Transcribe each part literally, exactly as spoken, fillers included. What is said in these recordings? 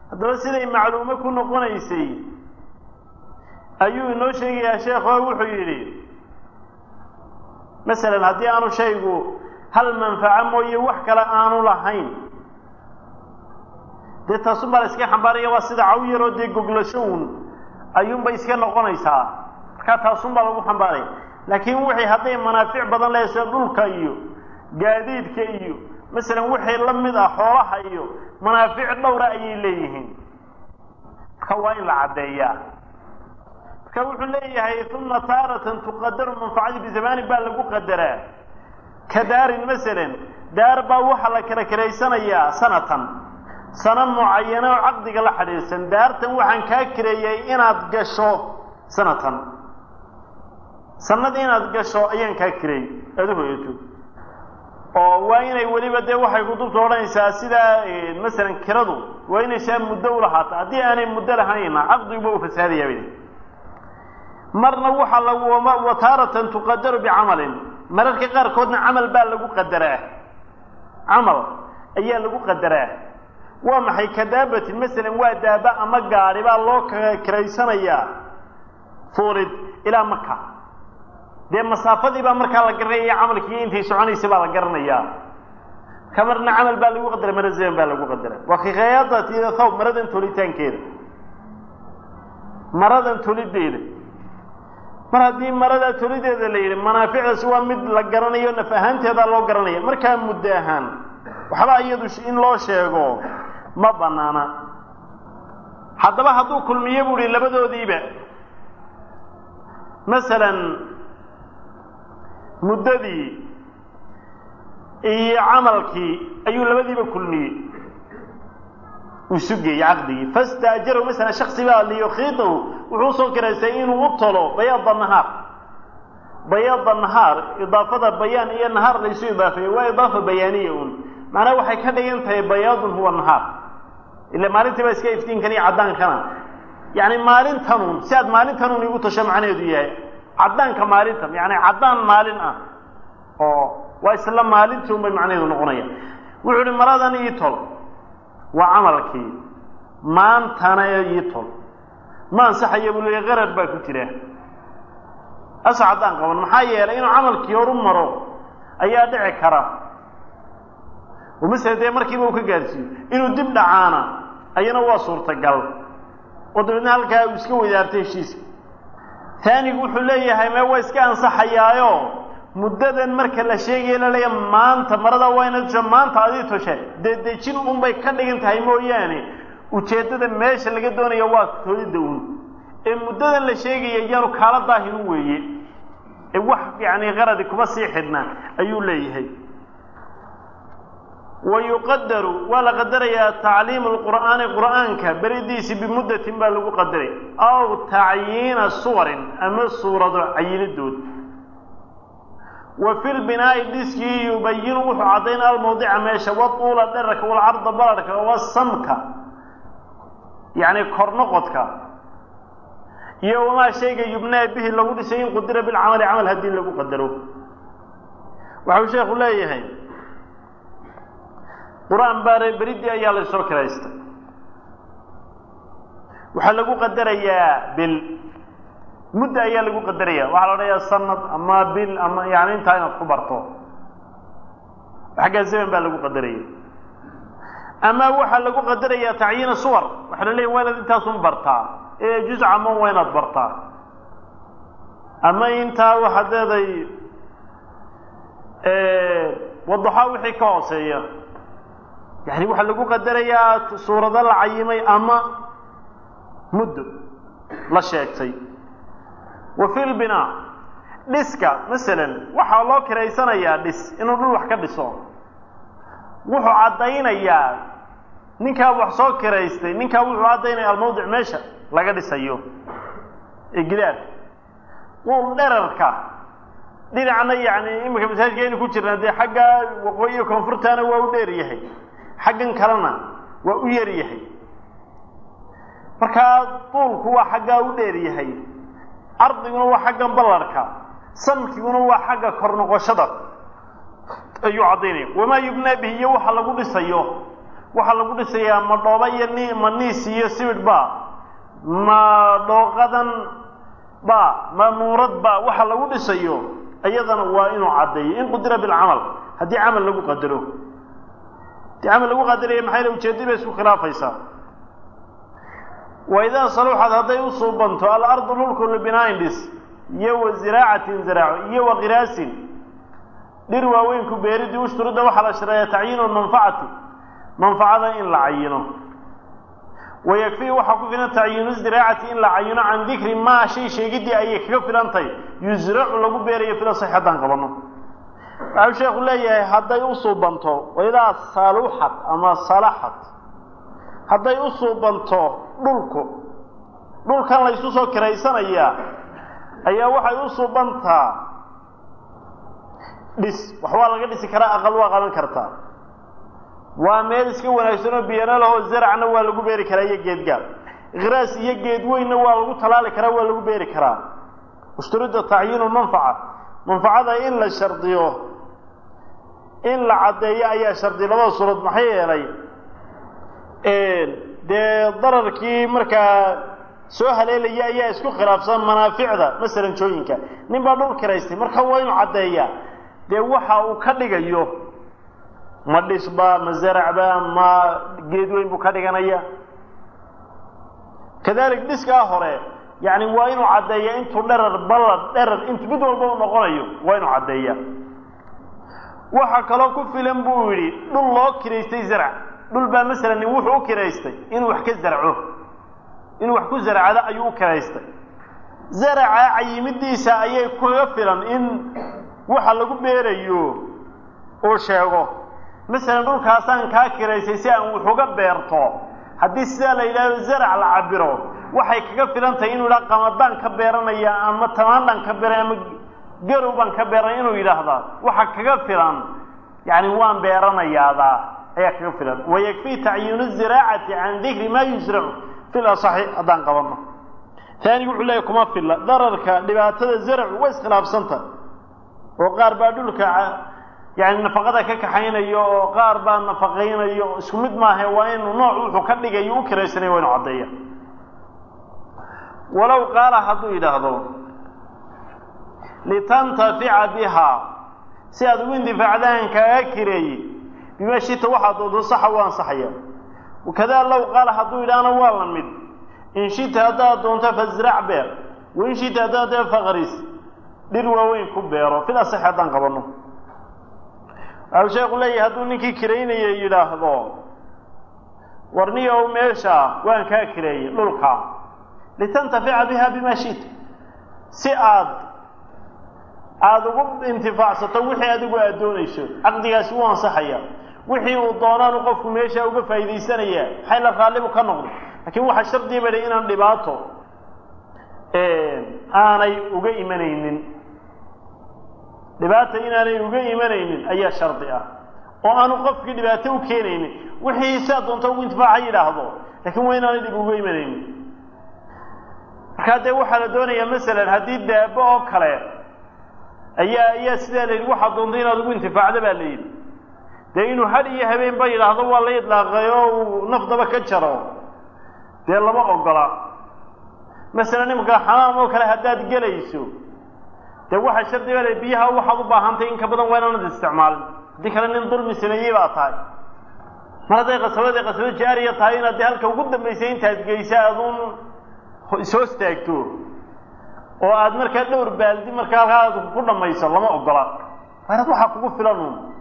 haddaba siday macluumo ku noqonaysay ayuu inoo sheegayaa sheekhu wuxuu yidhi masalan haddii aanu shaygu hal manfaco mooye wax kale aanu lahayn dee taasunbaa la iska xambaaraya waa sida caw yaroo dee goglasho uun ayuunbay iska noqonaysaa markaa taasunbaa lagu xambaaraya laakiin wixii hadday manaafic badan leedahay sida dhulka iyo gaadiidka iyo masalan wixii la mid ah xoolaha iyo manaafic dhowra ayay leeyihiin marka waa in la caddeeyaa marka wuxuu leeyahay uma taaratan tuqadaru manfacadi bizamaani baa lagu qadaraa ka daarin masalan daar baa waxaa la kala kiraysanayaa sanatan sano mucayana oo caqdiga la xidhiidhsan daartan waxaan kaa kireeyay inaad gasho sanatan sanad inaad gasho ayaan kaa kireeyey aada u hoyato oo waa inay weliba dee waxay kutubta odhanaysaa sidaa masalan kiradu waa inay shaa muddo u lahaata haddii aanay muddo lahayna caqdiguba u fasaadayaa bay marna waxaa lagu wataaratan tuqadaru bicamalin mararka qaarkoodna camal baa lagu qadaraa camal ayaa lagu qadaraa waa maxay kadaabati masalan waa daaba ama gaari baa loo kiraysanayaa fuulid ilaa maka dee masaafadii baa markaa la garanaya camalkii intay soconaysay baa la garanayaa kamarna camal baa lagu qadara mara zaman baa lagu qadara waa khiyaadati thawb maradan tolitaankeeda maradan tolideeda mar haddii marada tolideeda la yidhi manaaficdaas waa mid la garanayo naf ahaanteedaa loo garanaya markaa muddo ahaan waxba iyadu in loo sheego ma banaana haddaba hadduu kulmiye buu ihi labadoodiiba masalan muddadii iyo camalkii ayuu labadiiba kulmiyey uu sugeeyey caqdigii fastaajarahu masalan shaksi baa liyukiidahu wuxuu soo kiraystay inuu u tolo bayaada nahaar bayaada nahaar idaafada bayaan iyo nahaar laysu idaafeeyey waa idaafa bayaaniya un macnaha waxay ka dhigan tahay bayaadun huwa nahaar ila maalintii baa iska iftiinkan iyo caddaankana yani maalintanun si aad maalintanun igu tasho macnaheedu yahay caddaanka maalintan yani caddaan maalin ah oo waa isla maalintii un bay macnaheedu noqonaya wuxuu uhi maradan ii tol waa camalkii maantana ii tol ma ansaxaya buu leeyahay qarar baa ku jira asa caddaan qaban maxaa yeelay inuu camalkii horu maro ayaa dhici kara oo masala dee markiiba uu ka gaarsiiyo inuu dib dhacaana ayana waa suurtagal oo dabeedna halkaa uu iska wadaartay heshiiska taanigu wuxuu leeyahay mee waa iska ansaxayaayo muddadan marka la sheegaya la leeyahay maanta marada waa inaad tusha maanta adii toshe dee dejin unbay ka dhigan tahay mooyaane ujeeddada meesha laga doonayo waa tolidda un ee muddadan la sheegaya iyaanu kaala daahinu weeye ee wax yacni qaradi kuma sii xidhna ayuu leeyahay wayuqadaru waa la qadarayaa tacliimu lqur'aani qur'aanka beridiisi bimuddatin baa lagu qadaray aw tacyiina suwarin ama suurado cayinidood wa fi lbinaa'i dhiskii yubayinu wuxuu caddayn almawdica meesha waduula dherarka walcarda balarhka wasamka yacni kornoqodka iyo wamaa shayga yubnaa bihi lagu dhisay in qudira bilcamali camal haddii lagu qadaro waxau sheekhu leeyahay qur-aan baare beridii ayaa la soo kiraystay waxaa lagu qadarayaa bil muddo ayaa lagu qadaraya waxaa la odhanayaa sanad ama bil ama yani intaa inaad ku barto xaggaa zaman baa lagu qadaraya ama waxaa lagu qadarayaa tacyiina suwar waxaa la leeyahy waa inaad intaasun bartaa ee juz caman waa inaad bartaa ama intaa waxaad leeday wadaxaa wixii ka hooseeya yani waxaa lagu qadarayaa suurado la cayimay ama muddo la sheegtay wa fi lbinaa dhiska masalan waxaa loo kiraysanayaa dhis inuu dhul wax ka dhiso wuxuu caddaynayaa ninkaa wax soo kiraystay ninkaa wuxuu caddaynaya almawdic meesha laga dhisayo ee gidaarka quul dherarka dhinacna yani iminka masaajidka aynu ku jirnaa dee xagga waqooyi iyo koonfurtaana waa u dheer yahay xaggan kalena waa u yar yahay markaa duulku waa xaggaa u dheer yahay ardiguna waa xaggan ballarhka samkiguna waa xagga kor noqoshada ayuu caddaynaya wamaa yubnaa bihi iyo waxa lagu dhisayo waxa lagu dhisayaa ma dhooba iyo ni ma niis iyo sibid ba ma dhooqadan ba ma nuurad ba waxa lagu dhisayo ayadana waa inuu cadeeyo in qudira bil amal hadii amal lagu qadaro hadii amal lagu qadariyo maxay la ujeedada isku khilaafaysa وإذا صلحت هذي أصوبنت الأرض ملك لبنايندس يو زراعة زراعة يو غراس دروا وين كبيرد واشترد وحل شرايا تعيين المنفعة منفعة إن لعينه ويكفي وحكفنا تعيين الزراعة إن لعينه عن ذكر ما شيء شيء جدي أي كفر أنتي يزرع له بيري في الصحة قبلنا أو شيء يقول لي هذي أصوبنت وإذا صلحت أما صلحت hadday u suubanto dhulku dhulkan la isu soo kiraysanaya ayaa waxay u suubantaa dhis wax waa laga dhisi karaa aqal waa qaban kartaa waa meel iska wanaagsan oo biyana laho zaracna waa lagu beeri karaa iyo geed gaar giraas iyo geed weynna waa lagu talaali karaa waa lagu beeri karaa ushturida tacyiinu manfaca manfacada in la shardiyo in la cadeeyo ayaa shardi labada suurad maxay yeelay de dararkii markaa soo haleelaya ayaa isku khilaafsan manaaficda masalan jooyinka nin baa dhul kiraystay marka waa inuu cadeeyaa de waxa uu ka dhigayo ma dhisba ma zaracba ma geed weyn buu ka dhiganaya kadalik dhiska hore yani waa inuu cadeeyaa intuu dharar balad dharar intuu mid walba uu noqonayo waa inuu cadeeyaa waxa kaloo ku filan buu yiri dhul loo kiraystay zarac dhul baa masalan wuxuu kiraystay inuu wax ka zarco inuu wax ku zarcada ayuu kiraystay zarca ayimidiisa ayay ku filan in waxa lagu beerayo oo sheego masalan dhulkaasaan ka kiraystay si aan wax uga beerto hadii sida la ilaahay zarc la cabiro waxay kaga filantahay inuu la qamadaan ka beeranaya ama tamaandan ka beeranaya ama garuban ka beeranaya inuu yiraahdo waxa kaga filan yani waan beeranayaada ayaa kaga filan ويكفي تعيين الزراعة عن ذكر ما يزرع في الأصحيح أدان قبضنا ثاني يقول لكم في الله ضررك لبعثة الزرع واسخلاف سنتا وقاربا دولك يعني نفقتك كحين يو قاربا نفقين يو اسكمد ما هي وين نوع وحكدك يو كريسني وين عضية ولو قال حدو إلى هذا لتنتفع بها سيادو اندفاع ذلك كاكري بما شئت واحد ضد صح وان صحيا وكذا لو قال حدو الى انا والله مد ان شئت هذا دونت فزرع بير وان شئت هذا فغرس دير وين كبيرو في الصحه دان قبنو او شيخ لي هدو نكي كرينيه يلاحظو ورنيو ميشا وان كا كري دلكا لتنتفع بها بما شئت سئاد aad ugu intifaacsato wixii adigu aad doonayso aqdigaasi waa ansaxaya wixii uu doonaan qofku meesha uga faa'iideysanaya xay la qaalibu ka noqdo laakiin waxa shardi bari inaan dhibaato ee aanay uga imanaynin dhibaato inaanay uga imanaynin ayaa shardi ah oo aanu qofkii dhibaato u keenaynin wixii sa doonto ugu intifaaca yiraahdo laakiin waa inaanay dhib uga imanaynin marka de waxa la doonayaa midalan hadii daabo oo kale ayaa ayaa sida leeyahay waxa doonto inaad ugu intifaacdo baa leeyahay deenu hal iyo habeen bay ilaahdo waa la idlaaqayo nafdaba ka jaro dee lama ogola مثلا imka xamaam oo kale hadaad galayso de waxa shardi ah biyaha waxa u baahantay in ka badan waa inaad isticmaalin dikran in dulmi sameeyay baa tahay marada qasabada qasabada jaariya tahay inaad halka ugu dambeysay intaad geysaa aduun soo istaagto oo aad markaa dhowr baaldi markaa aad ku dhamayso lama ogola farad waxa kugu filan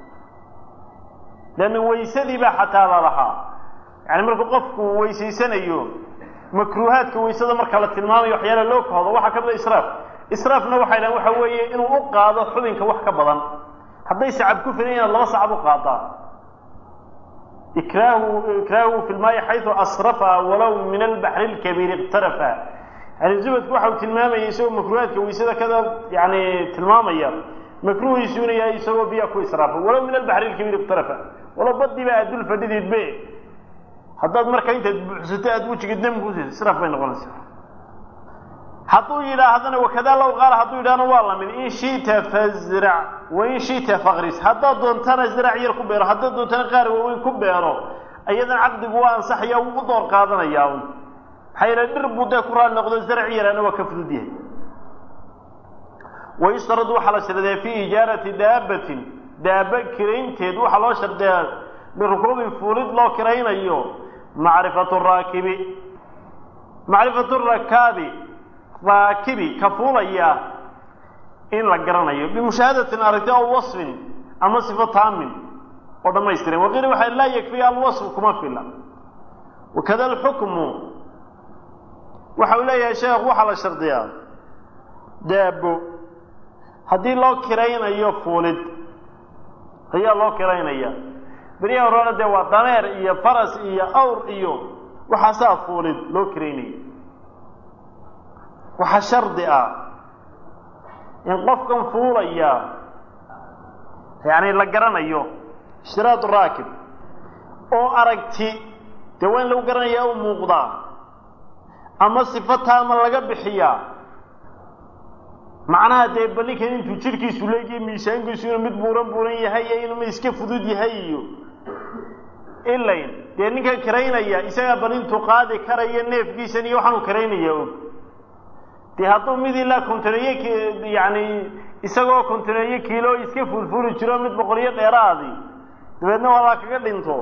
لأن ويسدي بحتى لها يعني مركو قفكو ويسيسانيو مكروهات كويسده marka la tilmaamayo waxyaalo loo koodo waxa ka mid israaf israafna waxa ilaa waxa weeye inuu u qaado xubinka wax ka badan haday sacab ku filayna laba sacab u qaada ikraahu ikraahu fi al-ma'i haythu asrafa walaw min al-bahr al-kabir iqtarafa yani zubadku waxa uu tilmaamayo isoo makruuhaadka weysada kada yani tilmaamaya makruuh isuunaya isoo biya ku israafa walaw min al-bahr al-kabir iqtarafa wala baddi ba adul fadidid be haddaad marka inta buuxsatay aad wajiga damku israaf bay noqonaysaa haduu yiraahdana wakada law qaala haduu yiraahdo waa la mid in shiita fazra wa in shiita faghris hadda doontana ziraac yar ku beero hadda doontana qaar weyn ku beero ayadan caqdigu waa ansaxaya uu door qaadanayaa un xayla dhir buu dee ku raal noqdo zarci yarana waa ka fudud yahay ويشترط وحلا شرط في إجارة دابة دابة كرين تيد وحلا شرط بركوب فولد لو كرين أيوه معرفة الراكب معرفة الركاب راكب كفول إياه إن لقرنا أيوه بمشاهدة أرتاء وصف أما صفة تام وضم يسترين وغير وحي لا يكفي الوصف كما في الله وكذا الحكم وحوله يا شيخ وحلا شرط دابة haddii loo kiraynayo fuulid ayaa loo kiraynaya bariya horena dee waa dameer iyo faras iyo awr iyo waxaasaa fuulid loo kiraynaya waxa shardi ah in qofkan fuulaya yani la garanayo ishtiraad raakib oo aragti dee waa in lagu garanaya u muuqdaa ama sifataama laga bixiyaa macnaha dee ballinkan intuu jirkiisu leegiyo miisaankiisu inuu mid buuran buuran yahay iyo inuu mid iska fudud yahay iyo ilayn dee ninkan karaynaya isagaa ballintuu qaadi karaya neefkiisan iyo waxaanu karaynaya og dee hadduu mid ilaa kontoneeye yani isagoo kontoneeye kiilo iska fulfuli jiro mid boqoliyo dheeraadi dabeedna walaa kaga dhinto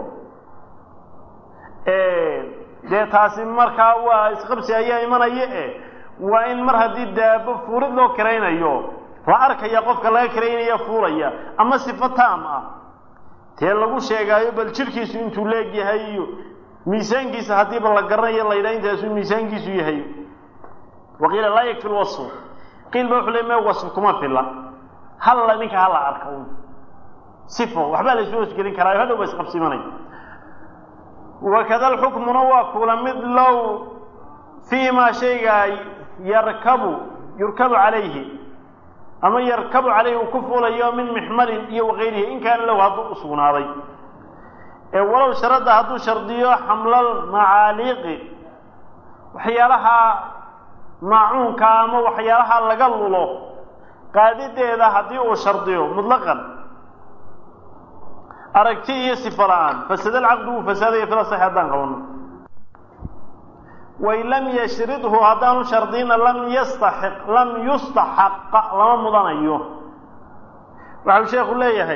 dee taasi markaa waa isqabsi ayaa imanaya e waa in mar haddii daabo fuulid loo kiraynayo la arkaya qofka laga kiraynaya fuulaya ama sifo taam ah tee lagu sheegaayo bal jirkiisu intuu leegyahay iyo miisaankiisa haddiiba la garanayo la yidhaha intaasuu miisaankiisu yahay waqiila laa yakfi lwasfu qiil ba wuxuu leey mee wasf kuma filla halla ninka hala arka un sifo waxbaa la isu hoosgelin karaayo hadhow ba isqabsimanay wakada alxukmuna waa kula mid low فيما شيء يركب يركب عليه أما يركب عليه وكفول يوم من محمل يو غيره إن كان له هذا أصول هذا ولو شرط هذا شرطيه حمل المعاليق وحيالها معون كامو وحيالها لقلله قادد إذا هذا شرطيه مطلقا أركتيه صفران فسد العقد وفساد يفلا صحيحان قولنا وإن لم يشرده هذان شرطين لم يستحق لم يستحق لما مضانيه وحو شيخ الله يهي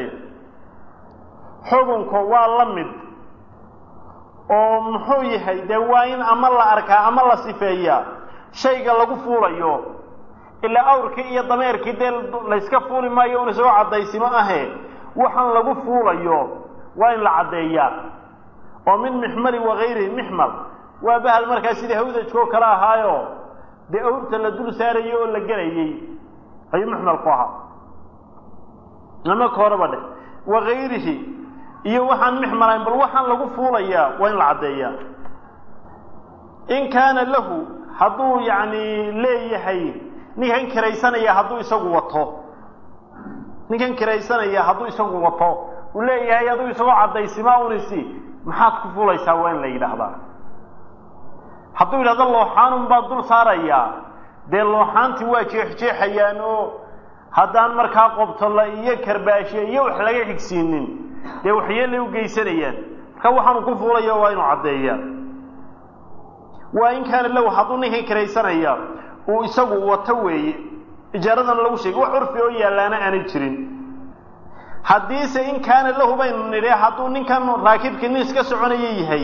حكمك واللمد oo muxuu yahay dawaayin ama la arkaa ama la sifeeyaa shayga lagu fuulayo ila awrka iyo dameerkii deel la iska fuuli maayo oo soo cadaysimo ahe waxan lagu fuulayo waa in la cadeeyaa oo min mihmali wa ghayri mihmal waa bahal markaa sidii hawdajko kala ahaayo de awrta la dul saarayo oo la galayay ay mihmal ku ahaa lama koorabade wa ghayrihi iyo waxaan mihmalayn bal waxaan lagu fuulaya waa in la cadeeyaa in kaana lahu haduu yaani leeyahay ninkan kiraysanaya haduu isagu wato ninkan kiraysanaya haduu isagu wato uu leeyahay haduu isagu cadaysima unisi maxaad ku fuulaysaa waa in la yiraahdaa hadduu yidhahdo looxaanun baa dul saaraya dee looxaantii waa jeexjeexayaan oo haddaan markaa qobtolla iyo karbaashe iyo wax laga xigsiinin dee waxyeelay u geysanayaan marka waxaanu ku fuulaya waa inuu caddeeyaa waa in kaana lahu hadduu ninkan kiraysanaya uu isagu wato weeye ijaaradan lagu sheegay wax curfi oo yaalaana aanay jirin haddiise in kaana lahu baynu nidhi hadduu ninkan raakibkii nin iska soconaya yahay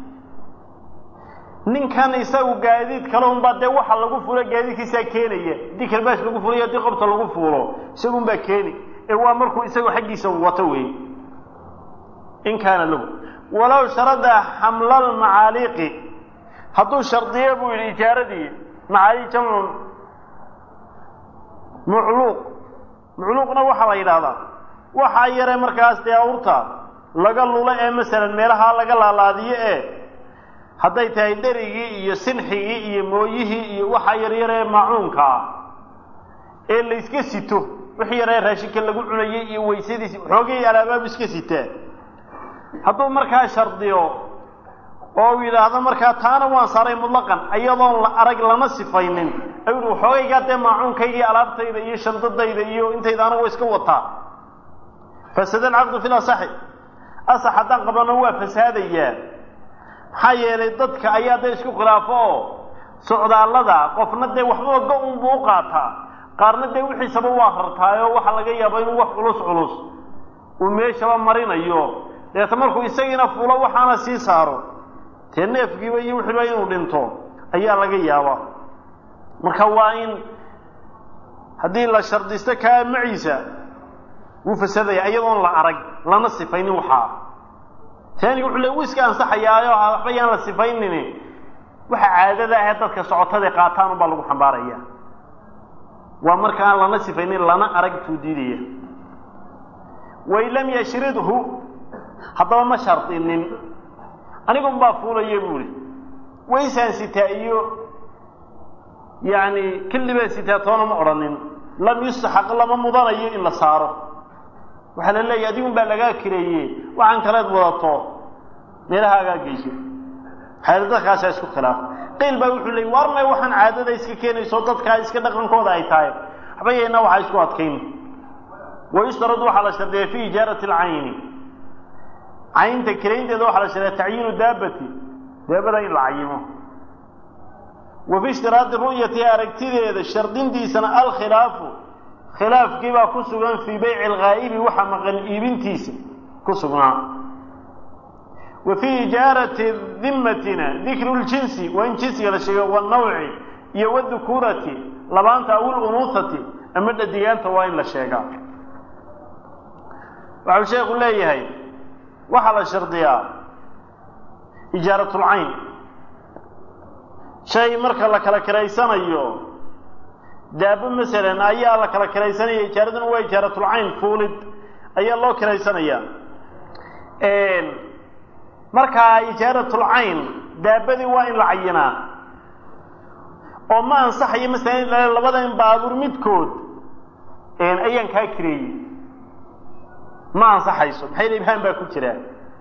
ninkan isagu gaadiid kale un baa dee waxa lagu fulo gaadiidkiisa keenaya hadii kalbaash lagu fuliyo hadii qobta lagu fulo isagu un baa keeni ee waa markuu isagu xaggiisa wato weey in kaana lahu walaw sharada hamla almacaaliqi hadduu shardiyo buu yidhi ijaaradii macaali jamcu mucluuq mucluuqna waxaa la yidhaahdaa waxaa yare markaas dee awrta laga lulo ee masalan meelaha laga laalaadiyo ee hadday tahay dherigii iyo sinxigii iyo mooyihii iyo waxa yar yar ee maacuunka ah ee la iska sito wixii yar ee raashinka lagu cunayay iyo weysadiisi xoogay alaabaab iska sitaa hadduu markaa shardiyo oo yiraahdo markaa taana waan saaray mutlaqan ayadoon la arag lama sifaynin ayuu xoogayga dee maacuunkayga alaabtayda iyo shandadayda iyo intayda anagu iska wataa fasadan aqdu fil asahi asax haddaan qabano waa fasaadayaan maxaa yeelay dadka ayaa da isku khilaafo oo socdaallada qofna dee waxba go-un buu u qaataa qaarna dee wixiisaba waa hartaayoo waxaa laga yaabaa inuu wax culus culus uu meeshaba marinayo deeta markuu isagiina fulo waxaana sii saaro dee neefkiiba iyo wixiiba inuu dhinto ayaa laga yaabaa marka waa in haddii la shardisto kaa maciisa wuu fasadaya iyadoon la arag lana sifaynin waxaa taaniga wuxuu leey wuu iska ansaxayaayo waxba yaan la sifaynin waxa caadada ah dadka socotada qaataan baa lagu xambaaraya waa marka aan lana sifaynin lana arag tuudiidaya way lam yashridhu hadaba ma shartinin anigu baa fuulay buuri way saansitaa iyo yani kaliba sitaatoona ma oranin lam yustahaq lama mudanayo in la saaro waxa la leeyahay adigu baa laga kireeyay waxaan kala wadato meelahaaga geysay xaalada kaas isku khilaaf qeyl baa wuxuu leeyahay warmay waxaan caadada iska keenayso dadka iska dhaqankooda ay tahay habayna waxa isku adkeyn way istaradu waxa la shardiyaa fi ijarati al-ayn aynta kireynteeda waxa la shardiyaa ta'yiinu daabati daabada in la ayimo وفي اشتراط رؤية أركتيده شرطين دي سنة الخلاف خلاف كيبا كسوغان في بيع الغائب وحمقن إيبنتيس كسوغان وفي إجارة ذمتنا ذكر الجنس وإن جنسي لشيء والنوع يود ذكورة لبانت أو الأنوثة أمد الديانة وإن لشيء وعلى شيء يقول لي هاي وحل شرطيا إجارة العين shay marka la kala kireysanayo daabo misalan ayaa la kala kireysanaya ijaaradan way ijaaratul ayn fuulid ayaa loo kireysanaya een marka ijaaratul ayn daabadi waa in la cayinaa oo ma ansaxay misalan labadan baabuur midkood een ayaan ka kireeyay ma ansaxayso maxay leeyahay baa ku jira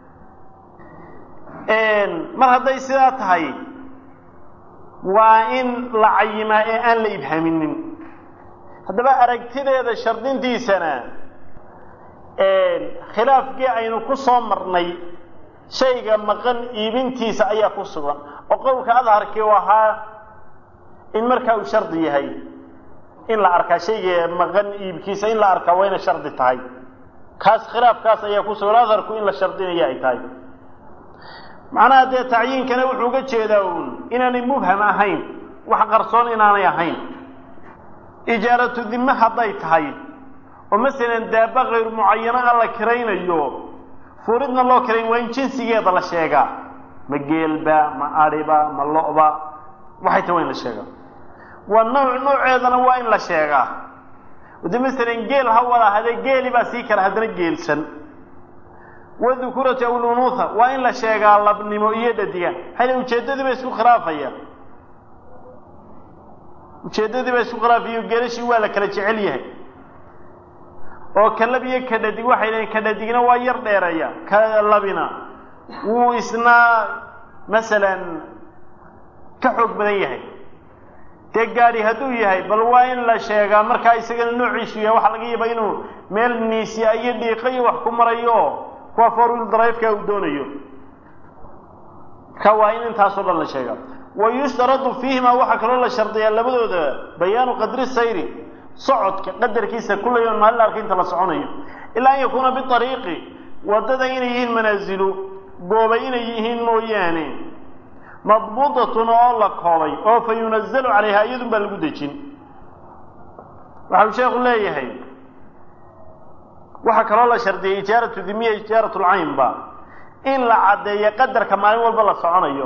een mar haday sidaa tahay waa in la cayimaa ee aan la ibhaaminin haddaba aragtideeda shardintiisana een khilaafkii aynu ku soo marnay shayga maqan iibintiisa ayaa ku sugan oo qowlka adharkii wahaa in markaa uu shardi yahay in la arkaa shayga maqan iibkiisa in la arkaa wayna shardi tahay kaas khilaafkaas ayaa ku sugan adharku in la shardinayo ay tahay معناه ده تعيين كان وحو جيداون انني مبهم اهين wax qarsoon inaanay ahayn ijaaratu dhimma haday tahay oo midalan daaba غير muayyana la kireynayo furidna loo kireyn waa in jinsigeeda la sheega ma geelba ma ariba ma looba waxay tahay in la sheega waa nooc nooceedana waa in la sheega wada midalan geel hawada hada geeli ba si kala hadana geelsan وذكورة أو الأنوثة وإن لا شيء قال لبنمو يدديا هل وجدد بيسو خرافيا وجدد بيسو خرافيا وقالشي ولا كلا جعليه oo kala biyo kadadi waxay kadadigna waa yar dheeraya kala bina uu isna midalan ka xog badan yahay tagaari haduu yahay bal waa in la sheegaa marka isagana noociisu yahay waxa laga yaabaa inuu meel niisi ay dhiiqay wax ku marayo kuwa forward drive ka uu doonayo ka waa in intaasoo dhan la sheegaa ويشترط فيهما waxa kale la shardiyaa labadooda bayaanu qadri sayri socodka qadarkiisa kullu yoon ma la arkin la soconayo ilaa yakuna bi tariiqi wadada inay yihiin manaazilu gooba inay yihiin mooyaane madbuudatun oo la koobay oo fa yunazzalu calayha iyadun baa lagu dejin waxa sheekhu leeyahay waxa kale la shardiyaa ijaaratu dhimiya ijaaratu al-ayn ba in la cadeeyo qadarka maalin walba la soconayo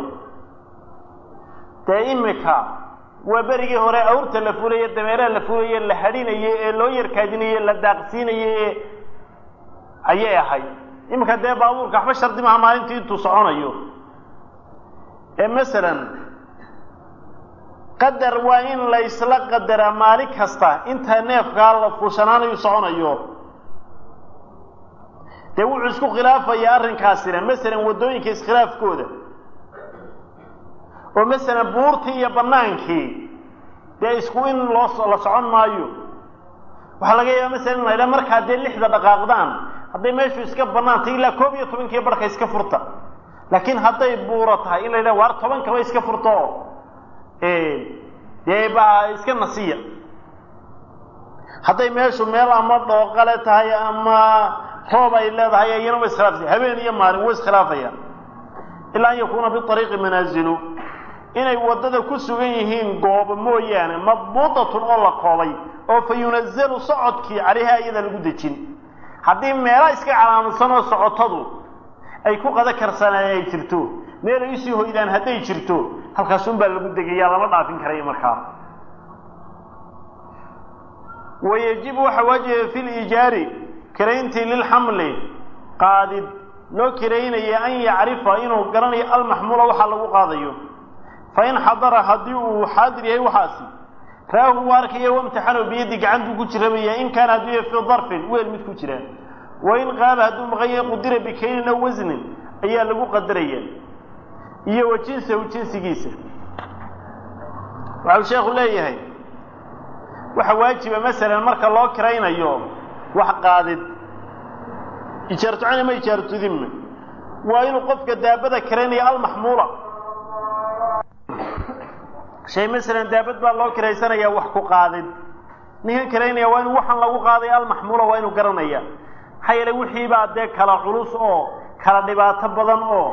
taimika wabarigi hore awrta la fuulay dameeraha la fuulay la hadinayay ee loo yarkaadinayay la daaqsiinayay ayay ahay imika de baabuurka waxba shardi ma maalintii intuu soconayo ee midalan qadar waa in la isla qadara maalin kasta inta neefka la fuushanaanayo soconayo de wuxuu isku khilaafaya arrinkaasina midalan wadooyinka iskhilaafkooda oo midalan buurtii iyo banaankii de isku in loo la socon maayo waxa laga yaabaa midalan inay marka de lixda dhaqaaqdaan hadday meeshu iska banaantay ilaa koob iyo tobankii barka iska furta laakiin hadday buuro tahay in la yidhaha waar tobankaba iska furto dee baa iska nasiya hadday meeshu meel ama dhooqale tahay ama roob ay leedahay iyana way iskhilaafayaan habeen iyo maalin way iskhilaafayaan ilaa an yakuuna biariiqi manaazilu inay waddada ku sugan yihiin goobo mooyaane madbuutatun oo la koobay oo fa yunazalu socodkii calayha iyada lagu dejin haddii meela iska calaamadsan oo socotadu ay ku qada karsanaan ay jirto meel ay usii hoydaan hadday jirto halkaasunbaa lagu degayaa lama dhaafin karayo markaa wayajibu waxa waajiba fi liijaari kirayntii lilxamli qaadid loo kiraynaya an yacrifa inuu garanayo almaxmuula waxaa lagu qaadayo fain xadara haddii uu xaadir yahay waxaasi raahu u arkaya wamtixano biyadii gacantuu ku jirabaya in kaana hadduu yahay fii darfin weel mid ku jira wain qaaba hadduu maqan yahay qudira bikaynin aw wasnin ayaa lagu qadaraya iyo wa jinsahu jinsigiisa waxau sheekhu leeyahay waxa waajiba masalan marka loo kiraynayo wax qaadid ijaaratu cayni ma ijaaratu dimma waa inuu qofka daabada kiraynaya almaxmuula shay masalan daabad baa loo kiraysanayaa wax ku qaadid ninkan kiraynaya waa inuu waxaan lagu qaaday almaxmuula waa inuu garanaya maxaa yeelay wixii baa dee kala culus oo kala dhibaato badan oo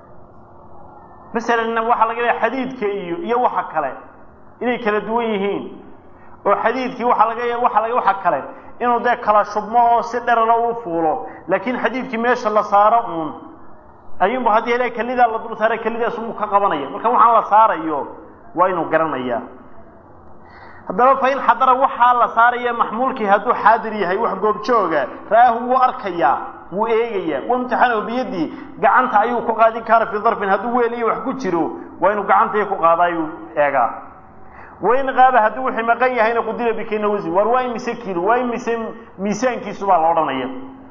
masalan waxaa laga leeyahay xadiidka iyo iyo waxa kale inay kala duwan yihiin oo xadiidkii waxa laga waxa laga waxa kale inuu dee kala shubmo oo si dheerna uu fuulo laakiin xadiidkii meesha la saaro uun ayuunba haddii ilaa kelidaa la dul saaray kelidaas uu ka qabanaya marka waxaan la saarayo waa inuu garanayaa haddaba fa in xadara waxaa la saaraya maxmuulkii hadduu xaadir yahay wax goobjooga raahu wuu arkayaa wuu eegayaa wamtixanahu biyadii gacanta ayuu ku qaadin kaara fii darfin hadduu weel iyo wax ku jiro waa inuu gacantay ku qaadaayuu eegaa wain qaaba hadduu wixii maqan yahayna qudira bikayna wasni war waa imise kilo waa imise miisaankiisu baa la odhanaya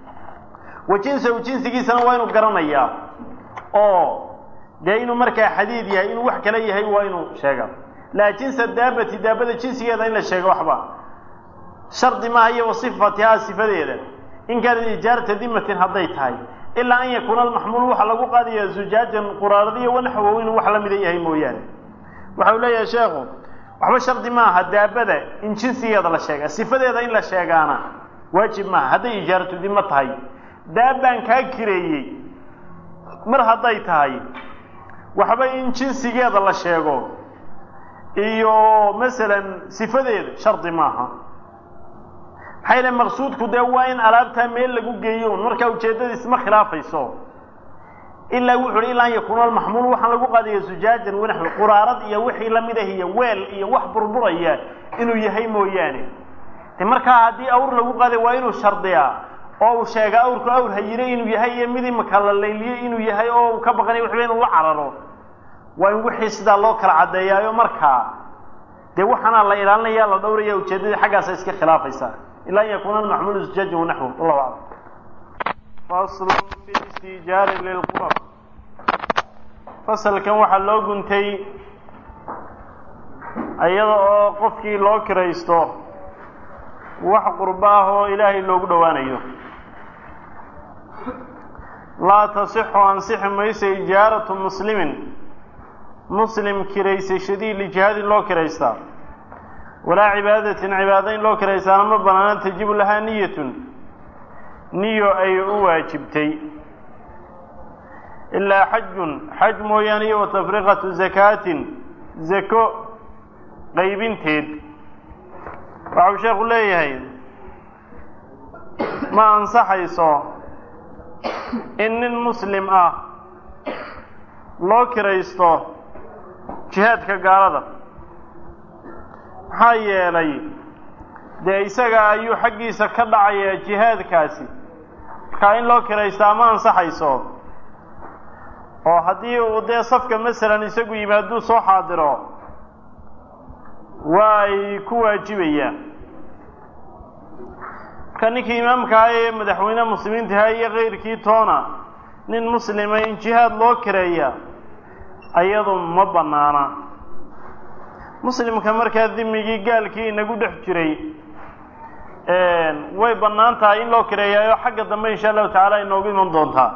wa jinsahu jinsigiisana waa inuu garanayaa oo dee inuu markaa xadiid yahay inuu wax kale yahay waa inuu sheegaa laa jinsa daabati daabada jinsigeeda in la sheego waxba shardi maaha iyo wasifatihaa sifadeeda in kaanad ijaarata dimatin hadday tahay ilaa an yakuuna almaxmuul waxaa lagu qaadaya zujaajan quraaradiyo wanaxwow inuu wax la mida yahay mooyaane waxa uu leeyahay sheekhu waxba shardi maaha daabada in jinsigeeda la sheega sifadeeda in la sheegaana waajib maaha hadday ijaaratu dima tahay daabbaan kaa kireeyey mar hadday tahay waxba in jinsigeeda la sheego iyo masalan sifadeeda shardi maaha maxaa yeele maqsuudku dee waa in alaabtaa meel lagu geeyo markaa ujeeddadiis ma khilaafayso ilaa wuxu uhi ilaa an yakuuna almaxmuul waxaan lagu qaadaya sujaajan wanaxwi quraarad iyo wixii lamid ah iyo weel iyo wax burburaya inuu yahay mooyaane de markaa haddii awr lagu qaaday waa inuu shardiyaa oo uu sheega awrku awr hayire inuu yahay iyo mid imaka la layliyey inuu yahay oo uu ka baqanay waxba inuu la cararo waa in wixii sidaa loo kala caddeeyaayo markaa dee waxaana la ilaalinaya la dhowraya ujeeddadii xaggaasa iska khilaafaysaa ilaa an yakuuna almaxmuulu sujaajan wanaxwi wallahu aclam fasl fi istijaari lilqurab fasalkan waxaa loo guntay iyada oo qofkii loo kiraysto wax qurbo ah oo ilaahay loogu dhowaanayo laa tasixu ansixi mayso ijaaratu muslimin muslim kiraysashadii lijihaadin loo kiraystaa walaa cibaadatin cibaado in loo kiraystaana ma banaana tajibu lahaa niyatun niyo ay u waajibtay ilaa xajun xaj mooyaane iyo wa tafriqatu zakaatin zako qaybinteed waxau sheekhu leeyahay ma ansaxayso in nin muslim ah loo kiraysto jihaadka gaalada maxaa yeelay dee isaga ayuu xaggiisa ka dhacaya jihaadkaasi markaa in loo kiraystaa ma ansaxayso oo haddii uu dee safka masalan isagu yimaaduu soo xaadiro waa ay ku waajibayaan marka ninkii imaamka ah ee madaxweyne muslimiintaha iyo kayrkii toona nin muslima in jihaad loo kireeya ayadu ma bannaana muslimka markaa dimigii gaalkii inagu dhex jiray way bannaan tahay in loo kireeyayo xagga dambe insha allahu tacaala inoogu iman doontaa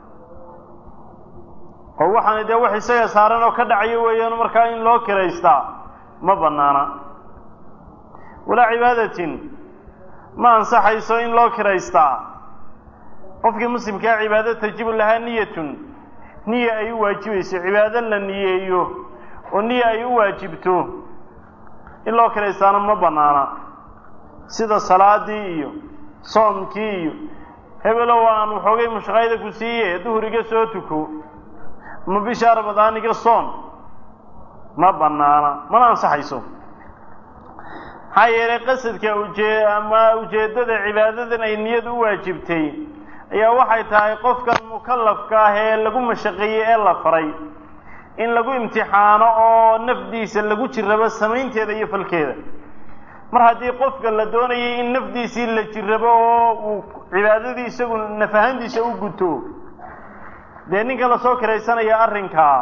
oo waxaan dee wax isaga saaran oo ka dhacayo weeyaan markaa in loo kiraystaa ma bannaana walaa cibaadatin ma ansaxayso in loo kiraystaa qofkii muslimkaa cibaado tajibu lahaa niyatun niya ay u waajibayso cibaado la niyeeyo oo niya ay u waajibto in loo kiraystaana ma bannaana sida salaadii iyo soomkii iyo hebelow aan waxoogay mushaqayda ku siiye duhuriga soo tuko ma bisha ramadaaniga soon ma bannaana mana ansaxayso maxaa yeelay qasadka ujee ama ujeeddada cibaadadan ay niyad u waajibtay ayaa waxay tahay qofkan mukallafka ah ee lagu mashaqeeyey ee la faray in lagu imtixaano oo nafdiisa lagu jirrabo samaynteeda iyo falkeeda mar haddii qofka la doonayay in nafdiisii la jirrabo oo uu cibaadadii isagu nafahantiisa u guto dee ninka lasoo kiraysanaya arrinkaa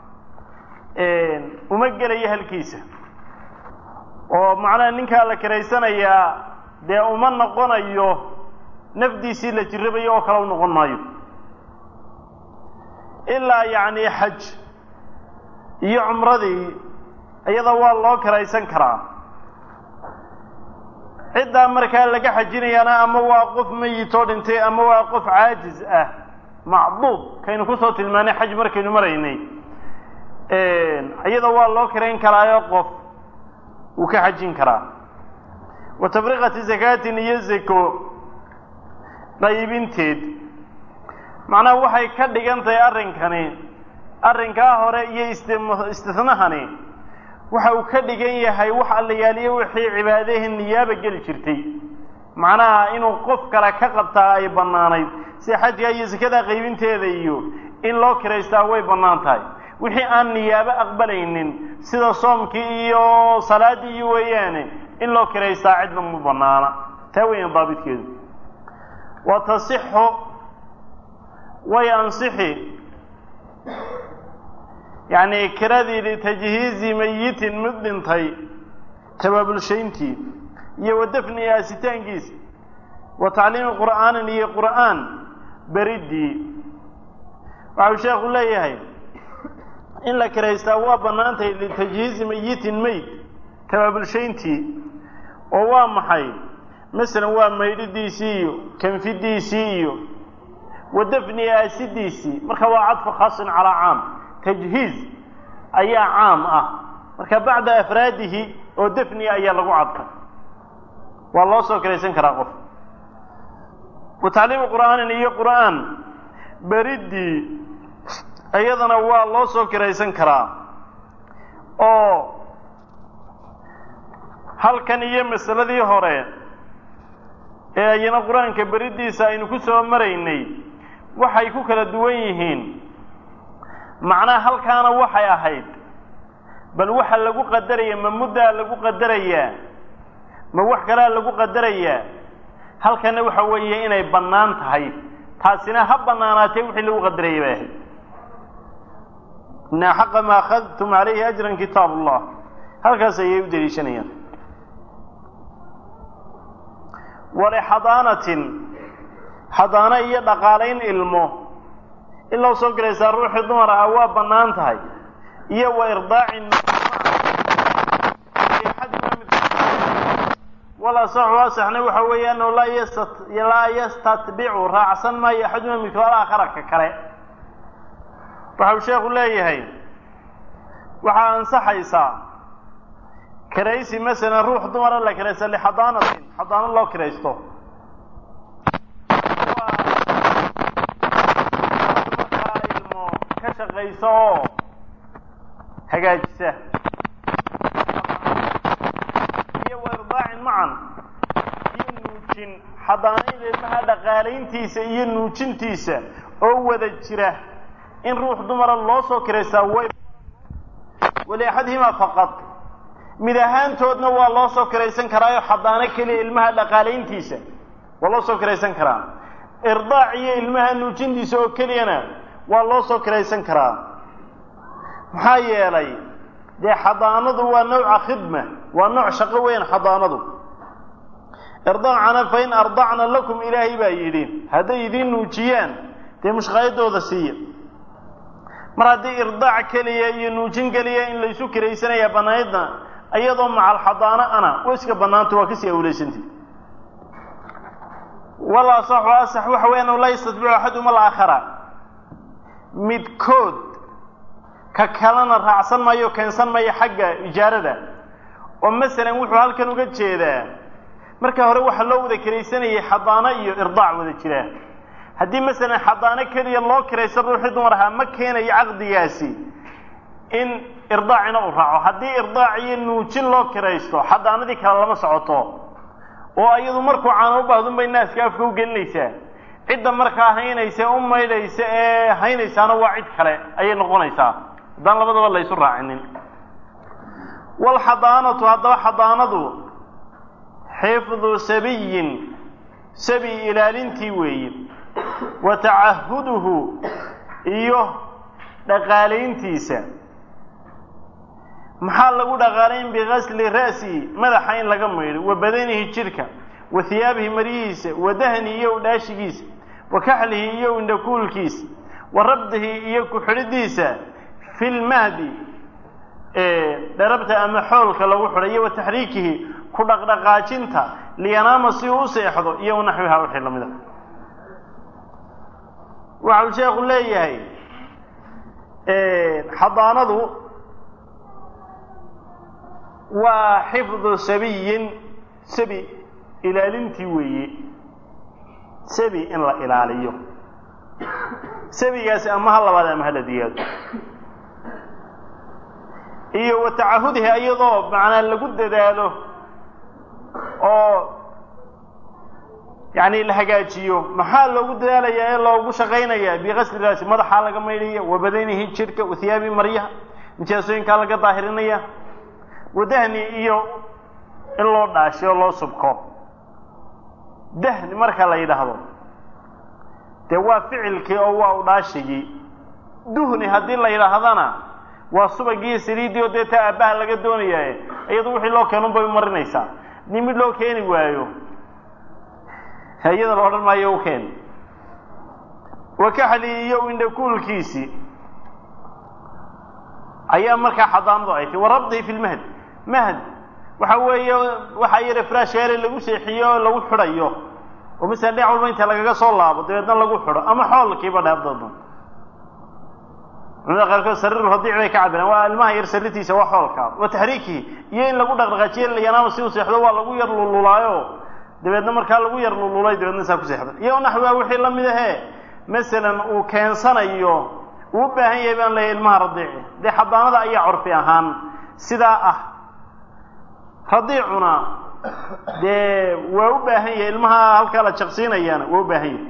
uma gelayo halkiisa oo macnaha ninkaa la kiraysanayaa dee uma noqonayo nafdiisii la jirrabayo oo kale u noqon maayo ilaa yacni xaj iyo cumradii iyada waa loo kiraysan karaa ciddaa markaa laga xajinayaana ama waa qof mayitoo dhintay ama waa qof caajiz ah macduub kaynu kusoo tilmaanay xaj markaynu maraynay iyada waa loo kirayn karaayo qof wuu ka xajin karaa wa tafriqati zakaatin iyo zako qaybinteed macnaha waxay ka dhigan tahay arrinkani arrinkaa hore iyo istisnahani waxa uu ka dhigan yahay wax allayaaliye wixii cibaadahii niyaaba geli jirtay macnaha inuu qof kale ka qabtaa ay bannaanayd sida xajka iyo sakada qaybinteeda iyo in loo kiraystaa way bannaan tahay wixii aan niyaabo aqbalaynin sida soomkii iyo salaadii iyo weeyaane in loo kiraystaa cidna ma bannaana taa weeyaan daabidkeedu wa tasixu way ansixi yacni kiradii litajhiizi mayitin mid dhintay tabaabulshayntii iyo wa dafni aasitaankiisa wa tacliimi qur'aanin iyo qur'aan beriddii waxau sheekhu leeyahay in la kiraystaa waa bannaantahay litajhiizi mayitin mayd tabaabulshayntii oo waa maxay masalan waa maydhidiisii iyo kanfidiisii iyo wa dafni aasidiisii marka waa cadfu khaasin calaa caam tajhiiz ayaa caam ah marka bacda afraadihi oo dafniga ayaa lagu cadfay waa loo soo kiraysan karaa qof wa tacliimi qur'aanin iyo qur'aan beriddii iyadana waa loo soo kiraysan karaa oo halkan iyo masaladii hore ee ayana qur-aanka beriddiisa aynu ku soo maraynay waxay ku kala duwan yihiin macnaha halkaana waxay ahayd bal waxa lagu qadaraya ma muddaa lagu qadarayaa ma wax kalaa lagu qadarayaa halkana waxa weeye inay bannaan tahay taasina ha bannaanaatee wixii lagu qadarayay bay ahayd inna xaqa ma akhadtum calayhi ajran kitaab allah halkaas ayay u daliishanayaan walixadaanatin xadaano iyo dhaqaalayn ilmo in loo soo gelaysaa ruuxii dumar ah waa bannaan tahay iyo wa irdaacin walasaxu asaxna waxa weeye annahu laa yastatbicu raacsan maayo axaduma midkood aakharaka kale waxau sheekhu leeyahay waxaa ansaxaysaa kiraysi masalan ruux dumara la kiraysta lixadaanatin xadaano loo kiraysto ilmo ka shaqayso oo hagaajisa iyo wa irdaacin macan iyo nuujin xadaanayda ilmaha dhaqaalayntiisa iyo nuujintiisa oo wada jira in ruux dumara loo soo kiraystaa way waliaxadihimaa faqad mid ahaantoodna waa loo soo kiraysan karaayo xadaano keliya ilmaha dhaqaalayntiisa waa loo soo kiraysan karaa irdaac iyo ilmaha nuujintiisa oo keliyana waa loo soo kiraysan karaa maxaa yeelay dee xadaanadu waa nawca khidma waa nooc shaqo weyn xadaanadu irdacna fa in ardacna lakum ilaahay baa yidhi hadday idin nuujiyaan dee mushqaayadooda siiya mar haddii irdaac keliya iyo nuujin keliya in laysu kiraysanaya bannaydna iyadoo macal xadaano ana way iska bannaanta waa kasii awlaysantii wal asaxu asax waxa weeyaan laa yastatbicu axaduma alaakhara midkood ka kalena raacsan maayo keensan maayo xagga ijaarada oo masalan wuxuu halkan uga jeedaa marka hore waxa loo wada kiraysanayay xadaano iyo irdaac wada jira haddii masalan xadaano keliya loo kiraysan ruuxii dumar ahaa ma keenayo caqdigaasi in irdaacina uu raaco haddii irdaac iyo nuujin loo kiraysto xadaanadii kale lama socoto oo iyadu markuu caano u baahdun bay naaska afka u gelinaysaa cidda markaa haynaysa u maydhaysa ee haynaysaana waa cid kale ayay noqonaysaa haddaan labadaba la ysu raacinin walxadaanatu haddaba xadaanadu xifdu sabiyin sabi ilaalintii weeye wa tacahuduhu iyo dhaqaalayntiisa maxaa lagu dhaqaalayn bigasli ra'si madaxa in laga maydho wa badanihi jidhka wa hiyaabihi maryihiisa wa dahni iyo udhaashigiisa wa kaxlihi iyo indhakuulkiisa wa rabdihi iyo ku-xidhidiisa fi lmahdi dharabta ama xoolka lagu xidho iyo wa taxriikihi ku dhaqdhaqaajinta liyanaama si uu u seexdo iyo naxwihaa wixii lamid a waxau sheekhu leeyahay xadaanadu waa xifdu sabiyin sabi ilaalintii weeye sabi in la ilaaliyo sabigaasi ama ha labaad ama hala diyaado iyo wa tacahudihi iyadoo macnaa lagu dadaalo oo yani la hagaajiyo maxaa loogu dadaalayaa ee loogu shaqaynayaa biqasli raasi madaxaa laga maydhaya wa badanihi jidhka wa hiyaabi maryaha nijaasooyinkaa laga daahirinaya wadahni iyo in loo dhaashiyo loo subko dahni marka la yidhaahdo dee waa ficilkii oo waa u dhaashigii duhni haddii la yidhaahdana waa subagii saliidii oo dee taa aabbaha laga doonayaaye iyadu wixii loo keenun bay u marinaysaa haddii mid loo keeni waayo iyada la odhan maayo u keen wa kaxli iyo indhakuulkiisii ayaa markaa xadaanadu ay tahy wa rabdihi fi lmahd mahd waxa weeye waxaa yara frashare lagu seexiyo oo lagu xidhayo oo masalan dhinac walba inta lagaga soo laabo dabeedna lagu xidho ama xoolkiiba dheefdoodan culimada qaarkood sariir radiic bay ka cabiraan waa ilmaha yar sariirtiisa waa xoolka wa taxriikihi iyo in lagu dhaqdhaqaajiyo yanaama si uu seexdo waa lagu yar lululaayo dabeedna markaa lagu yar lululay dabeedna saa ku seexda iyo naxwiha wixii la mid ahee masalan uu keensanayo uu u baahan yahay baan leeyahay ilmaha radiici dee xadaanada ayaa curfi ahaan sidaa ah radiicuna dee waa u baahan yahay ilmaha halkaa la jaqsiinayaana waa u baahan yahay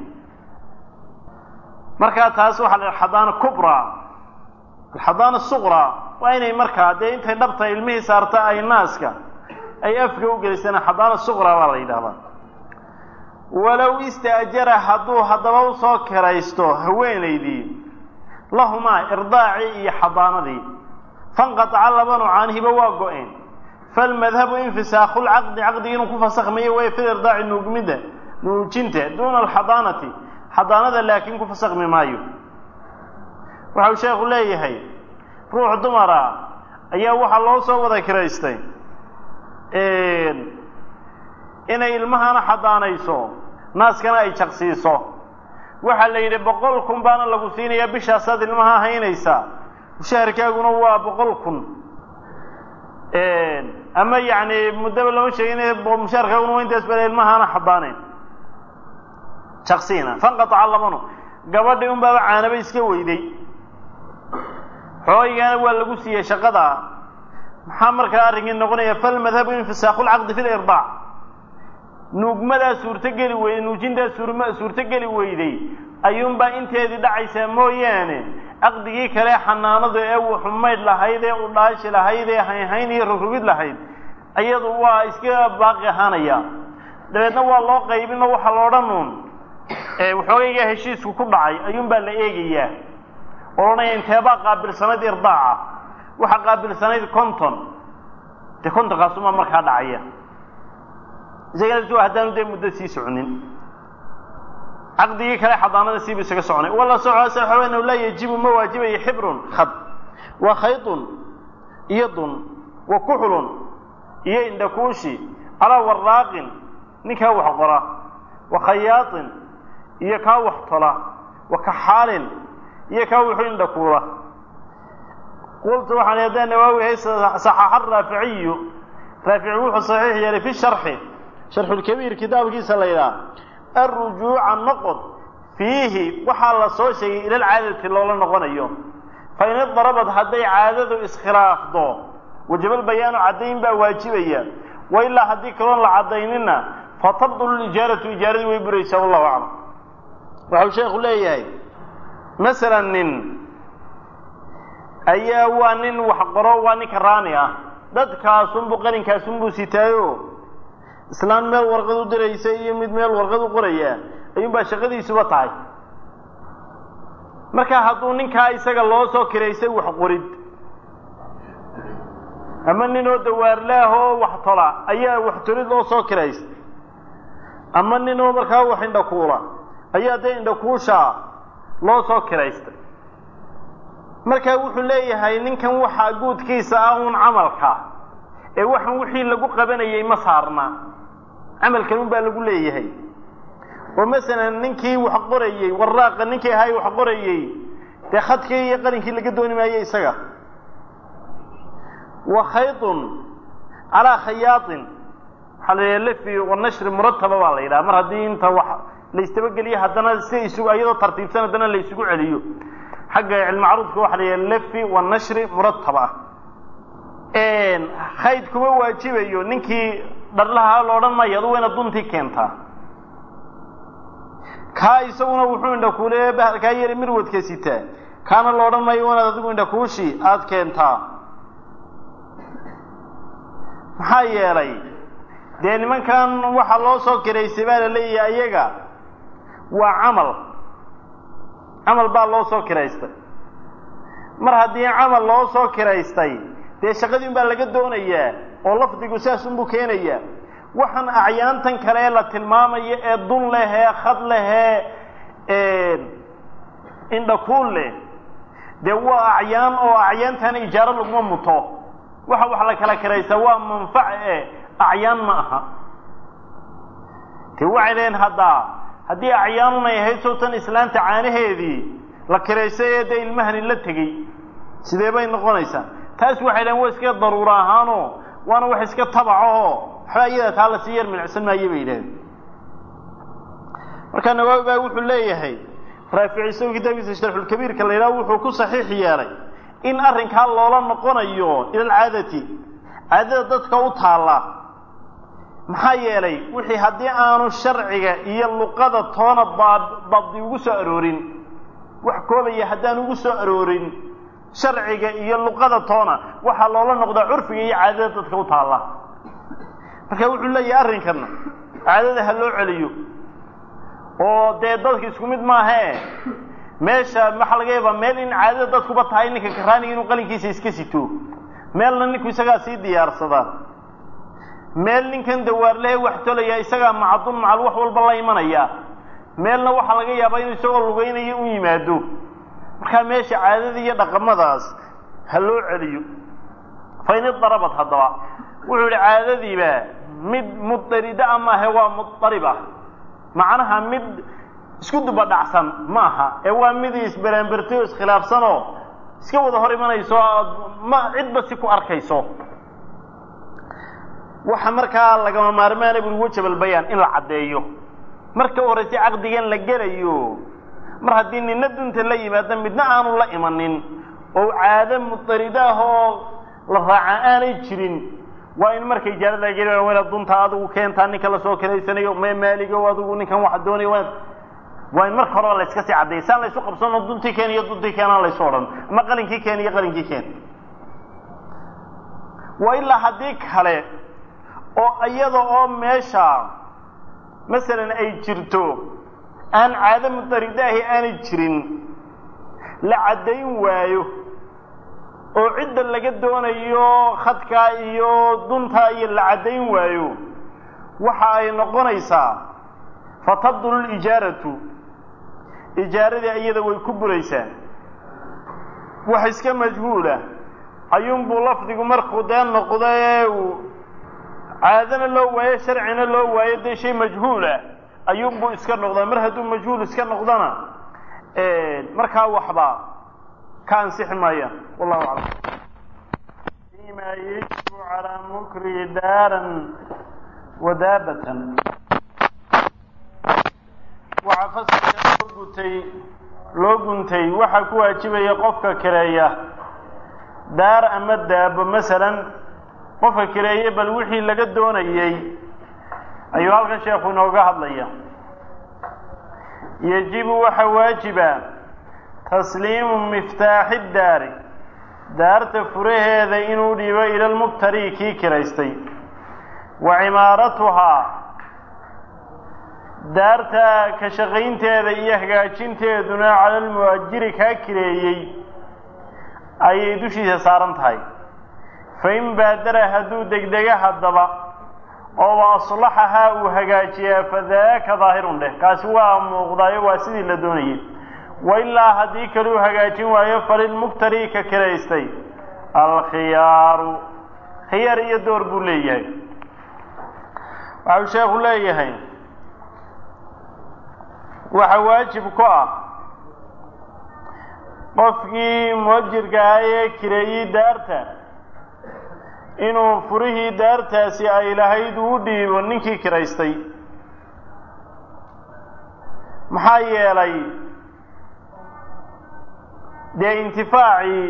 markaa taas waxaa la xadaana kubra alxadaana suqra waa inay markaa dee intay dhabta ilmihii saarta ay naaska ay afka u gelisana xadaana suqra baa la yidhahdaa walow istaajara hadduu haddaba usoo kiraysto haweenaydii lahumaa irdaacii iyo xadaanadii fanqataca labanu caanihiba waa go-een falmadhabu infisaakhu lcaqdi caqdigi inuu ku fasakhmayo way fi irdaaci nuugmidda nuujinta duuna alxadaanati xadaanada laakiin ku fasakhmi maayo waxau sheekhu leeyahay ruux dumara ayaa waxaa loo soo wada kiraystay inay ilmahana xadaanayso naaskana ay jaqsiiso waxaa la yidhi boqol kun baana lagu siinayaa bishaasaad ilmaha haynaysaa mushaharkaaguna waa boqol kun ama yacni muddaba lama sheegin mushaharkaaguna waa intaas bale ilmahana xadaanayn jaqsiina fanqataca labanu gabadhii un baaba caanaba iska weyday xooygana waa lagu siiyey shaqada maxaa markaa arrinkii noqonaya falmadhabu infisaakhu lcaqdi fi lirdaac nuugmadaa suurtogeli weyday nuujintaa suurma suurtogeli weyday ayuunbaa inteedii dhacaysaa mooyaane caqdigii kale xanaanada ee wuxumaydh lahayd ee u dhaashi lahayd ee haynhayn iyo rogrogid lahayd iyadu waa iska baaqi ahaanaya dabeedna waa loo qaybinoo waxaa la odhanuun waxoogaygaa heshiisku ku dhacay ayuunbaa la eegayaa oo odhanaya inteebaa qaabilsanayd irdaaca waxaa qaabilsanayd conton dee contonkaasumaa markaa dhacaya isaga soo hadaan u muddo sii soconin عقدي كلا حضانة سيب سكسونه والله سبحانه وتعالى لا يجب ما واجبه حبر خط وخيط يض وكحل يندكوشي على وراق نكاو حضرة وخياط يكاو حطلة وكحال يكاو حندكورة قلت وحن يدان نواوي صحح الرافعي رافعي صحيح يعني في الشرح شرح الكبير كتاب كيس الليلة الرجوع النقد فيه وحال صوشي إلى العادة اللي نقول اليوم فإن ضربت هذه عادة إسخراف ضو وجب البيان عدين بواجبية وإلا هذه كلام العديننا فتبطل الإجارة إجارة ويبريس والله أعلم وحو شيخ الله مثلا نن أي وانن وحقروا وانك رانيا dad ka sunbu qarin ka sunbu sitaayo islaan meel warqad u direysay iyo mid meel warqad u qoraya ayuu ba shaqadiisu tahay marka hadduu ninka isaga loo soo kireysay wax qorid ama ninoo dawaarlaaho wax tola ayaa wax torid loo soo kireysay ama ninoo markaa wax indha kuula ayaa day indha kuusha loo soo kireystay marka wuxuu leeyahay ninkan waxa guudkiisa ah uun amalka ee waxan wixii lagu qabanayay ma saarna amalkan uu baa lagu leeyahay oo mesela ninkii wax qorayay waraaqa ninkii hay wax qorayay de khadkii iyo qarinkii laga doonimayay isaga wa khaytun ala khayatin xalay lafi wa nashr murattaba waa la yiraahdaa mar hadii inta wax la istabagaliyo hadana si isugu ayadoo tartiibsan hadana la isugu celiyo حق المعروض كوا حلي اللفي والنشر مرتبة. إن خيد كوا واجب يو نكى درلها لورن ما يدوين الدنتي كنتا. كاي سونا وحون دكولة به كاي يرميروت كسيته. كان لورن ما يونا دكولة دكوشي آد كنتا. هاي يراي. دين من كان وحلوسه كريسبال اللي يأيجا وعمل. عمل baa loo soo kireystay mar hadii amal loo soo kireystay de shaqadii baa laga doonayaa oo lafdigu saas uu keenaya waxan acyaantan kale la tilmaamayo ee dun leh ee khad leh ee inda kulle de waa acyaan oo acyaantan ijaaro lagu muto waxa wax la kala kireysay waa manfac acyaan ma aha ti wacdeen hadaa hadii acyaanuna yahay sootan islaanta caanaheedii la kireysay ee ilmahan la tagay sidee bay noqonaysaa taas waxay dhan waa iska daruuro ahaano waana wax iska tabaco xaayada taa la siiyay milcsan ma yibeeyeen marka nawawi wuxuu leeyahay raafici kitabkiisa sharxul kabiir ka leeyahay wuxuu ku saxiix yeelay in arrinka loola noqonayo ila caadati caadada dadka u taala maxaa yeelay wixii hadii aanu sharciga iyo luqada toona dabdi ugu soo aroorin wax koobaya hadaan ugu soo aroorin sharciga iyo luqada toona waxa loola noqdaa curfiga iyo caadada dadka u taala marka wuxuu leeyahay arrinkan caadada ha loo celiyo oo de dadka isku mid ma aha meesha waxa laga yaabaa meel in caadada dadku ba tahay ninka karaaniga inuu qalinkiisa iska sito meelna ninku isaga si diyaarsada meel ninkan dawaarleh wax tolaya isaga macdun macal wax walba la imanaya meelna waxa laga yaabaa inuu isagoo lugeynayo u yimaado marka meesha caadada iyo dhaqamadaas ha loo celiyo fayni darabat hadaba wuxuu caadadiiba mid mudarida ama hewa mudariba macnaha mid isku duba dhacsan maaha ee waa mid isbaranbartay is khilaafsano iska wada hor imanayso ma cidba si ku arkayso waxa markaa laga maarmaan ibn wajib albayan in la cadeeyo marka horeysay aqdigan la galayo mar hadii ninna dunta la yimaado midna aanu la imanin oo caado mudaridaah oo la raacaan jirin waa in markay jaarada galay wala dunta adigu keentaa ninka la soo kireysanayo ma maaliga adigu ninkan wax doonay waa in marka hore la iska sii cadeeysan la isku qabsano duntii keen iyo duntii keen la soo dhan ma qalinkii keen iyo qalinkii keen waa illa hadii kale oo ayada oo meesha مثلا ay jirto aan caado mudaridaah aan jirin la cadeyn waayo oo cid laga doonayo khadka iyo dunta iyo la cadeyn waayo waxa ay noqonaysaa fatadulu lijaaratu ijaaradii iyada way ku buraysaa wax iska majhuula ayuunbuu lafdigu markuu dee noqdo ee uu caadana loo waayo sharcina loo waayo dee shay majhuulah ayuunbuu iska noqdaa mar hadduu majhuul iska noqdana markaa waxba ka ansixi maayaan wallahu aclam fima yajibu calaa mukri daaran wadaabatan waxaa fasalka loo gutay loo guntay waxaa ku waajibaya qofka kireeya daar ama daabo masalan qofka kireeye bal wixii laga doonayey ayuu halkan sheekhu inooga hadlaya yajibu waxaa waajiba tasliimu miftaaxi daari daarta furaheeda inuu dhiibo ila lmuktari kii kiraystay wa cimaaratuhaa daarta ka shaqaynteeda iyo hagaajinteeduna cala almu'ajiri kaa kireeyey ayay dushiisa saaran tahay fain baadara hadduu degdega haddaba oo aslaxahaa uu hagaajiyaa fadaaka daahirun dheh kaasi waa muuqdaayo waa sidii la doonayay wailaa haddii kale uu hagaajin waayo falilmuktari ka kiraystay alkhiyaaru khiyaar iyo door buu leeyahay waxau sheekhu leeyahay waxa waajib ku ah qofkii muajirka ah ee kireeyey daarta inuu furihii daartaasi ay lahayd uu dhiibo ninkii kiraystay maxaa yeelay dee intifaacii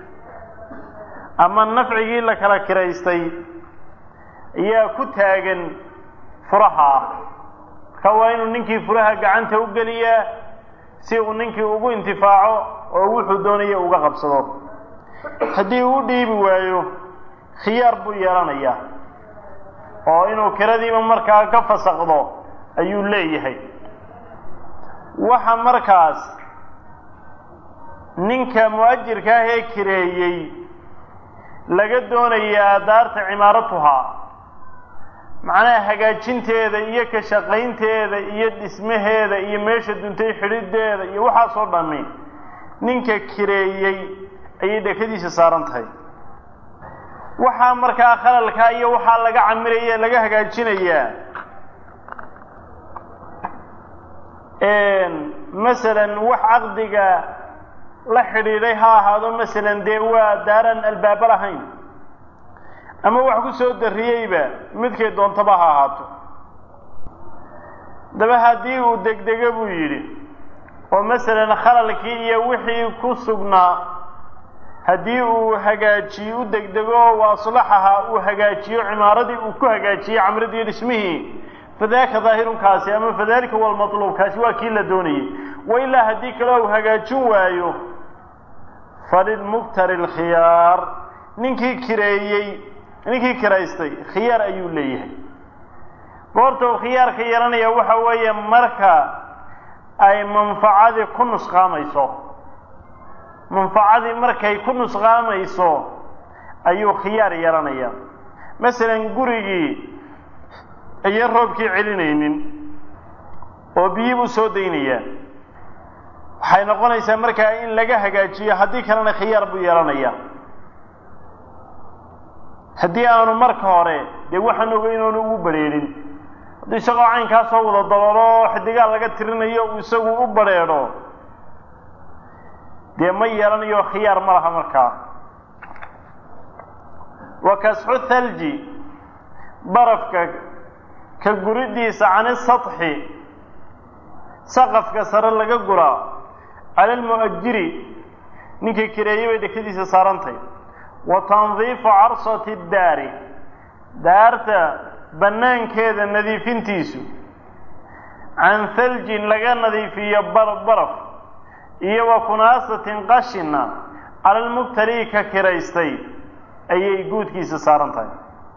ama nafcigii la kala kiraystay ayaa ku taagan furaha marka waa inuu ninkii furaha gacanta u geliyaa si uu ninkii ugu intifaaco oo wuxuu doonaya uga qabsado haddii uu dhiibi waayo khiyaar buu yeelanayaa oo inuu kiradiiba markaa ka fasakdo ayuu leeyahay waxa markaas ninka mu'ajirka ah ee kireeyey laga doonayaa daarta cimaaratuhaa macnaha hagaajinteeda iyo ka shaqaynteeda iyo dhismaheeda iyo meesha duntay xidhideeda iyo waxaasoo dhammi ninka kireeyey ayay dhakadiisa saaran tahay waxaa markaa khalalkaa iyo waxaa laga camiraya laga hagaajinayaa masalan wax caqdiga la xidhiidhay ha ahaado masalan dee waa daaran albaaba lahayn ama wax ku soo darriyeyba midkay doontaba ha ahaato daba haddii uu degdega buu yidhi oo masalan khalalkii iyo wixii ku sugnaa haddii uu hagaajiyo u degdego oo aslaxaha uu hagaajiyo cimaaradii uu ku hagaajiyey camradii dhismihii fadaaka daahirunkaasi ama fadalika walmatluub kaasi waa kii la doonayey wailaa haddii kale uu hagaajin waayo falilmuktari alkhiyaar ninkii kireeyey ninkii kiraystay khiyaar ayuu leeyahay goorta uu khiyaarka yeelanaya waxa weeye marka ay manfacadii ku nusqaamayso manfacadii markay ku nusqaamayso ayuu khiyaar yeelanaya masalan gurigii ayaan roobkii celinaynin oo biyii buu soo daynayaa waxay noqonaysaa markaa in laga hagaajiyo haddii kalena khiyaar buu yeelanaya haddii aanu marka hore dee waxaan ogay inaanu ugu badrheedhin haddii isagoo caynkaasoo wada dabalo xidigaa laga tirinayo uu isagu u badrheedho dee ma yeelanayo khiyaar ma laha markaa wa kasxu thalji barafka ka guridiisa cani satxi saqafka sare laga guraa cala almu'ajiri ninkii kireeyey bay dhakadiisa saarantahay wa tandiifu carsati daari daarta bannaankeeda nadiifintiisu can thaljin laga nadiifiyo baraf iyo wa kunaasatin qashina cala almuktari ka kiraystay ayay guudkiisa saaran tahay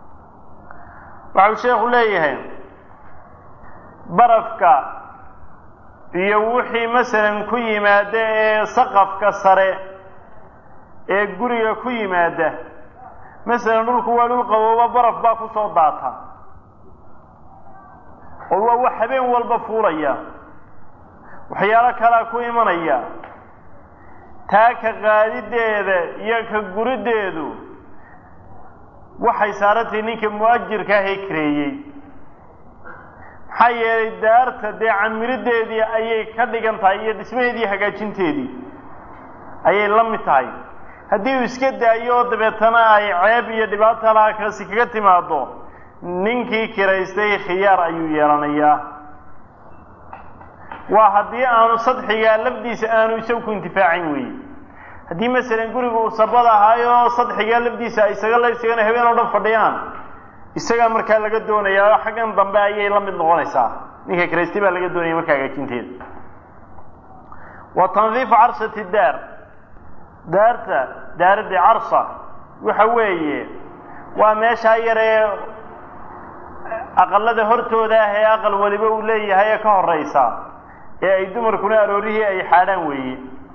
waxau sheekhu leeyahay barafka iyo wixii masalan ku yimaada ee saqafka sare ee guriga ku yimaada masalan dhulku waa dhul qabooba baraf baa ku soo daata oo waa wax habeen walba fuulaya waxyaalo kala ku imanaya taa ka qaadideeda iyo ka gurideedu waxay saarantay ninka muajirka ah ee kireeyay maxaa yeelay daarta dee camirideedii ayay ka dhigan tahay iyo dhismaheedii hagaajinteedii ayay la mid tahay haddii uu iska daayo dabeetana ay ceeb iyo dhibaato halkaasi kaga timaado ninkii kiraystay khiyaar ayuu yeelanayaa waa haddii aanu sadxiga lafdiisa aanu isagu ku intifaacin weeye haddii masalan guriga uu sabada ahaayo sadxiga lafdiisa isaga la isagana habeen oo dhan fadhiyaan isaga markaa laga doonayaa xaggan dambe ayay la mid noqonaysaa ninka kiraystay baa laga doonaya markaa hagaajinteeda wa tandiifu carshati daar daarta daaradii carsa waxa weeye waa meesha yaree aqalada hortooda ah ee aqal waliba uu leeyahay ee ka horeysa ee ay dumarkuna aroorihii ay xaadhaan weeye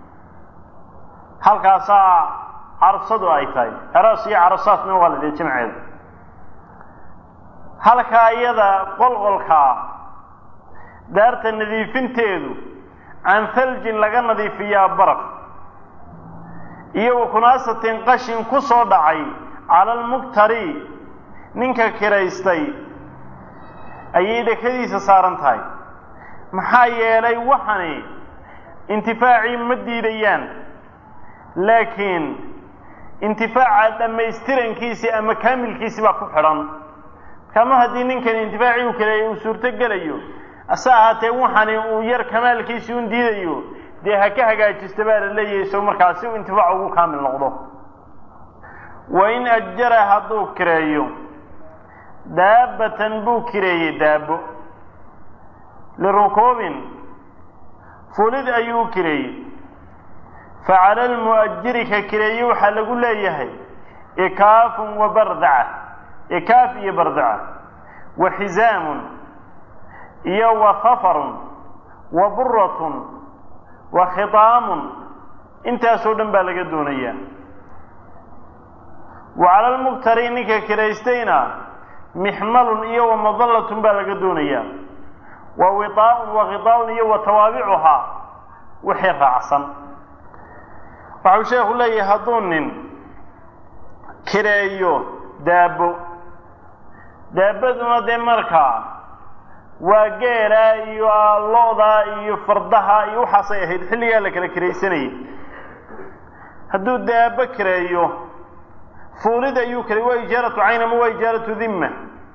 halkaasaa carsadu ay tahay aroos iyo carasaadna waa la dhigay jimceeda halkaa iyada qolqolkaa daarta nadiifinteedu can thaljin laga nadiifiyaa baraf iyo wakunaasatin qashin ku soo dhacay cala almuktari ninka kiraystay ayay dhakadiisa saaran tahay maxaa yeelay waxani intifaacii ma diidayaan laakiin intifaaca dhammaystirankiisii ama kaamilkiisii baa ku xidhan kama haddii ninkan intifaacii uu kaleeyay uu suurto gelayo ase ahaatee waxani uu yar kamaalkiisii un diidayo dee ha ka hagaajista baa la leeyahay isago markaa si uu intifaac ugu kaamil noqdo wa in ajara hadduu kireeyo daabatan buu kireeyey daabo lirukuubin fulid ayuu kireeyey facala almu'ajiri ka kireeye waxaa lagu leeyahay ikaafun wa bardaca ikaaf iyo bardaca wa xizaamun iyo wa hafarun wa buratun wa khitaamun intaasoo dhan baa laga doonayaa wa cala almuktari ninka kiraystayna mixmalun iyo wa madallatun baa laga doonayaa wa widaa'un wa khitaaun iyo wa tawaabicuhaa wixii raacsan waxau sheekhu leeyahay hadduu nin kireeyo daabo daabaduna dee markaa waa geelaa iyo lo-da iyo fardaha iyo waxaasay ahayd xilligaa la kala kiraysanayay hadduu daabo kireeyo fuulid ayuu kireey waa ijaaratu cayn ama waa ijaaratu dhimma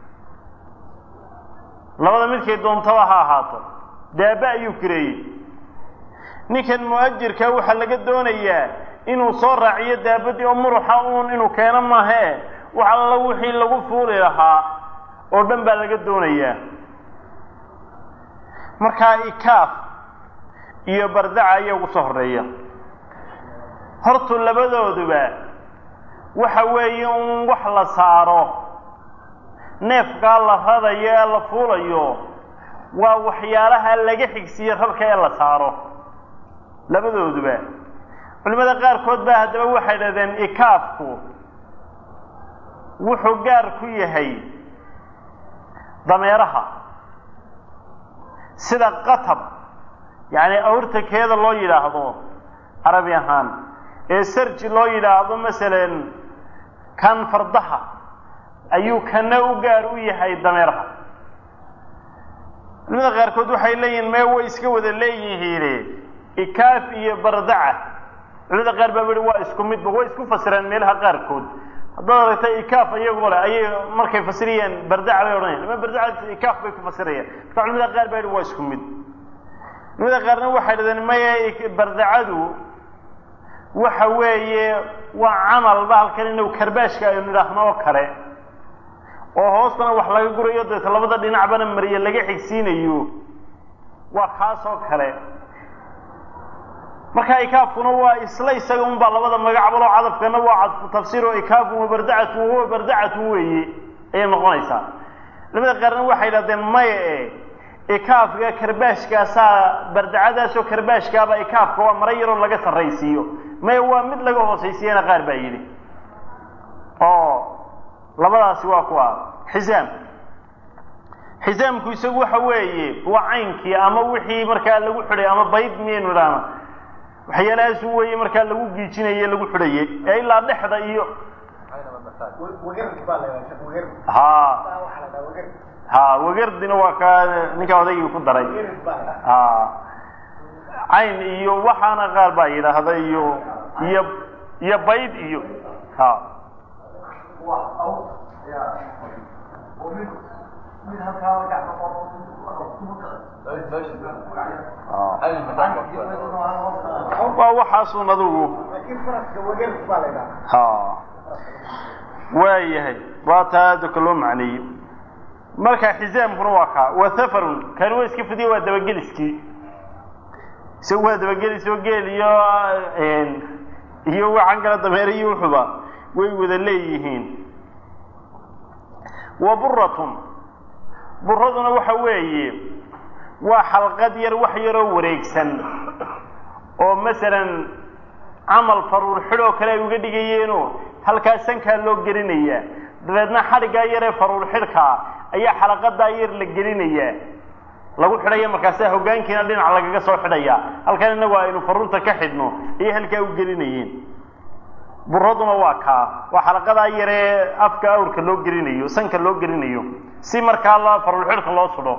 labada midkay doontaba ha ahaato daabo ayuu kireeyey ninkan mu'ajirka waxaa laga doonayaa inuu soo raaciyo daabadii oo muruxa uun inuu keeno maahee wax alla wixii lagu fuuli lahaa oo dhan baa laga doonayaa markaa ikaaf iyo bardaca ayaa ugu soo horeeya hortu labadooduba waxa weeye un wax la saaro neefkaa la radayo ee la fuulayo waa waxyaalaha laga xigsiye rarka ee la saaro labadooduba culimada qaarkood baa haddaba waxay dhahdeen ikaafku wuxuu gaar ku yahay dameeraha sida qatab yacni awrta keeda loo yidhaahdo carabi ahaan ee sarji loo yidhaahdo masalan kan fardaha ayuu kana u gaar u yahay dameeraha culimada qaarkood waxay leeyihiin mee way iska wada leeyihiine ikaaf iyo bardaca culimada qaar baa yihi waa isku midba way isku fasireen meelaha qaarkood haddaad aragta ikaaf iyagoo le ayay markay fasirayeen bardaca bay odhanayaan ama bardaca ikaaf bay ku fasirayaan marka culimada qaar baa yihi waa isku mid culimada qaarna waxay dhahdeen maya bardacadu waxa weeye waa camal bahalkan inuu karbaashka aynu nidhaahno oo kale oo hoostana wax laga gurayo deeta labada dhinacbana mariye laga xigsiinayo waa kaas oo kale marka ikaafkuna waa isla isaga un baa labada magacba loo cadafkana waa cadfu tafsiir oo ikaafun wa bardacatun wahuwa bardacatun weeye ayay noqonaysaa labada qaarna waxay dhahdeen maya e ikaafka karbaashkaasaa bardacadaasoo karbaashkaaba ikaafka waa mara yaroo laga sarraysiiyo maya waa mid laga hoosaysiiyana qaar baa yidhi oo labadaasi waa kuwa xisaam xisaamku isagu waxa weeye waa caynkii ama wixii markaa lagu xidhay ama bayd miyaynu idhaahna waxyaalahaas weeye markaa lagu giijinaye lagu xidhaye ee ilaa dhexda iyo ha ha wagardina waa ka ninka odaygii ku daray ha cayn iyo waxaana qaar baa yidhaahda iyo iyo iyo bayd iyo ha waa waxaasun adugu ha waayahay waa taa dadka loo macneeyey marka xisaamkuna waa kaa wa safarun kan waa iska fidiya waa dabageliskii isagu waa dabagelis oo geel iyo iyo waxaan kala dameeray iyo wuxuba way wada leeyihiin wa burratun burraduna waxa weeye waa xalqad yar wax yaroo wareegsan oo masalan camal faruur xidhoo kale ay uga dhigayeenoo halkaas sankaa loo gelinayaa dabeedna xadhiggaa yaree faruur xidhkaa ayaa xalaqadaa yar la gelinayaa lagu xidhaya markaasaa hoggaankiina dhinac lagaga soo xidhayaa halkan innagu aynu faruurta ka xidhno ayay halkaa u gelinayeen burraduna waa kaa waa xalaqadaa yaree afka awrka loo gelinayo sanka loo gelinayo si markaa la faruur xidhka loo sudho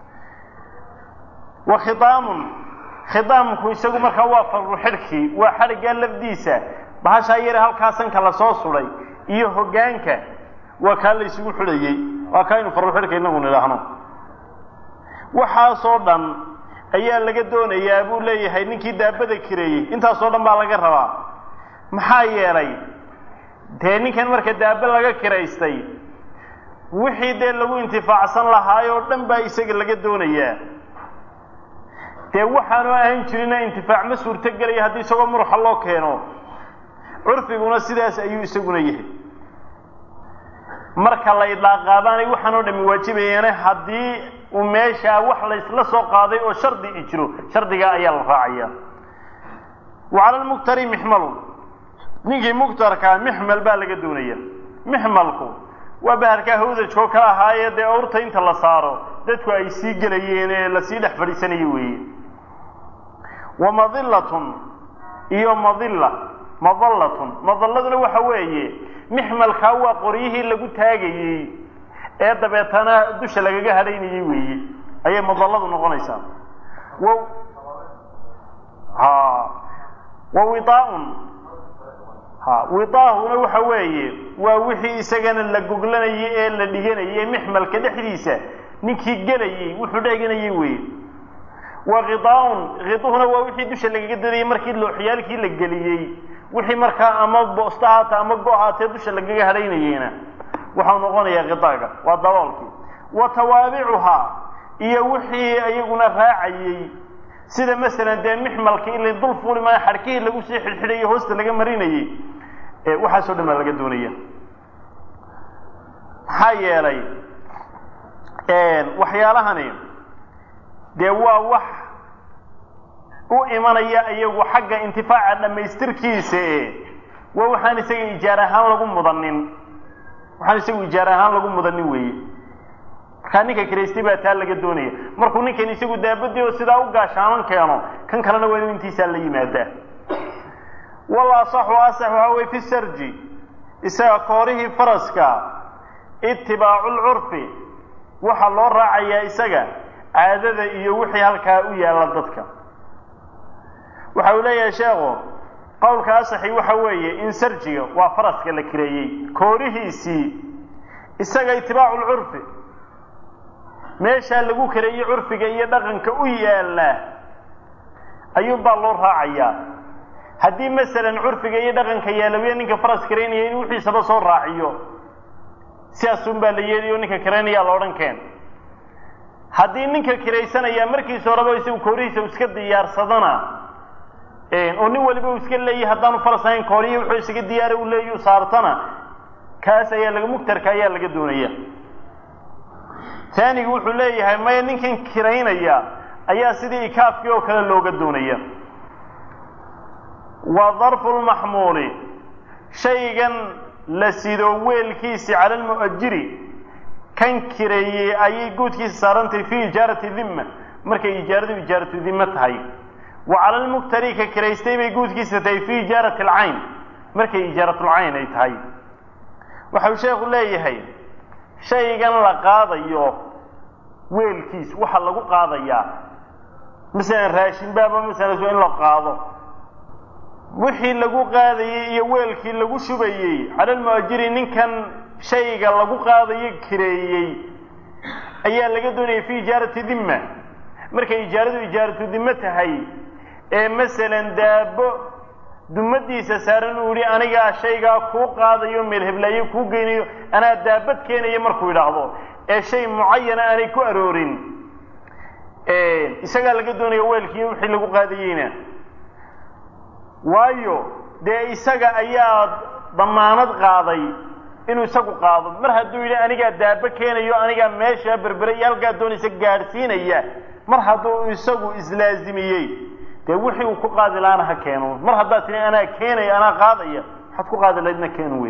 wa khidaamun khidaamku isagu markaa waa faruur xidhkii waa xadhiggaa lafdiisa bahashaa yare halkaa sanka lasoo sudhay iyo hoggaanka waa kaa la isugu xidhayey waa kaa inu faruur xidhka inagu nidhaahno waxaasoo dhan ayaa laga doonayaa buu leeyahay ninkii daabada kireeyey intaasoo dhan baa laga rabaa maxaa yeelay dee ninkan marka daaba laga kiraystay wixii dee lagu intifaacsan lahaayoo dhan baa isaga laga doonayaa dee waxaanu ahan jirina intifaac ma suurto gelaya haddii isagoo muruxa loo keeno curfiguna sidaas ayuu isaguna yahay marka la idlaaqaabaanay waxaanoo dhami waajibayaane haddii uu meeshaa wax laysla soo qaaday oo shardi i jiro shardigaa ayaa la raacaya wa cala almuktari mixmalun ninkii muktarkaa mixmal baa laga doonaya mixmalku waa bahalkaa hawdajkoo kala ahaaye dee awrta inta la saaro dadku ay sii gelayeen ee lasii dhex fadhiisanayo weeye wa madillatun iyo madilla madallatun madalladuna waxa weeye mixmalkaa waa qoryihii lagu taagayey ee dabeetana dusha lagaga hadhaynayey weeye ayay madalladu noqonaysaa wa ha wa widaaun ha widaahuna waxa weeye waa wixii isagana la goglanayay ee la dhiganayay mixmalka dhexdiisa ninkii gelayey wuxuu dheganayay weeye wa khidaaun khiduhuna waa wixii dusha lagaga dadayay markii looxyaalkii la geliyey wixii markaa ama boosta haata ama go haatee dusha lagaga hadhaynayeyna waxau noqonayaa khidaaga waa daboolkii wa tawaabicuhaa iyo wixii iyaguna raacayey sida masalan dee mixmalkii ila dul fuuli maayo xadhkihii lagu sii xidhxidhayay hoosta laga marinayey waxaasoo dhan baa laga doonaya maxaa yeelay waxyaalahani dee waa wax u imanaya iyagu xagga intifaaca dhammaystirkiisa e waa waxaan isaga ijaar ahaan lagu mudanin waxaan isagu ijaar ahaan lagu mudanin weeye markaa ninka kiraystay baa taa laga doonaya markuu ninkan isagu daabadii oo sidaa u gaashaaman keeno kan kalena waa inuu intiisaa la yimaadaa wal asaxu asax waxa way fi sarji isaga koorihii faraska itibaacu lcurfi waxaa loo raacayaa isaga caadada iyo wixii halkaa u yaalla dadka waxa uu leeyahay sheekhu qowlka asaxi waxa weeye in sarjiga waa faraska la kireeyey koorihiisii isaga itibaacu lcurfi meeshaa lagu kareeyey curfiga iyo dhaqanka u yaalla ayuunbaa loo raacayaa haddii masalan curfiga iyo dhaqanka yaalabiya ninka faras karaynaya in wixiisaba soo raaciyo sidaasun baa la yeelayo ninka karaynaya la odhan keen haddii ninka kiraysanaya markiisa horeba isagu koorihiisa iska diyaarsadana oo nin waliba uu iska leeyahay haddaanu faras ahayn kooriyi wuxuu isaga diyaara u leeyahy saartana kaas ayaa laga mugtarka ayaa laga doonaya taanigu wuxuu leeyahay maya ninkan kiraynaya ayaa sidii ikaafkii oo kale looga doonaya wa darfu lmaxmuuli shaygan la sido weelkiisi cala almu'ajiri kan kireeyey ayay guudkiisa saarantay fi ijaarati dhimma markay ijaaradu ijaaratu dhimma tahay wa cala almuktari ka kireystay bay guudkiisa tahay fi ijaarati alcayn markay ijaaratu alcayn ay tahay waxa uu sheekhu leeyahay shaygan la qaadayo weelkiis waxa lagu qaadayaa مثلا raashin baaba مثلا in la qaado wixii lagu qaadayay iyo weelkii lagu shubayay cala almuajiri ninkan shayga lagu qaadayo kireeyay ayaa laga doonayay fi ijaarati dhimma markay ijaaradu ijaaratu dhimma tahay ee مثلا daabo dumadiisa saaran uu yiri aniga shayga ku qaadayo meel heblayo ku geynayo ana daabad keenayo markuu yiraahdo ee shay muayyan aanay ku aroorin ee isaga laga doonayo weelkii wixii lagu qaadayayna waayo de isaga ayaa damaanad qaaday inuu isagu qaado mar hadduu yiri aniga daaba keenayo aniga meesha berberay halka doonaysa gaarsiinaya mar hadduu isagu islaazimiyay de wixii uu ku qaadi laana ha keeno mar hadda tiin ana keenay ana qaadaya xad ku qaadi laydna keen weey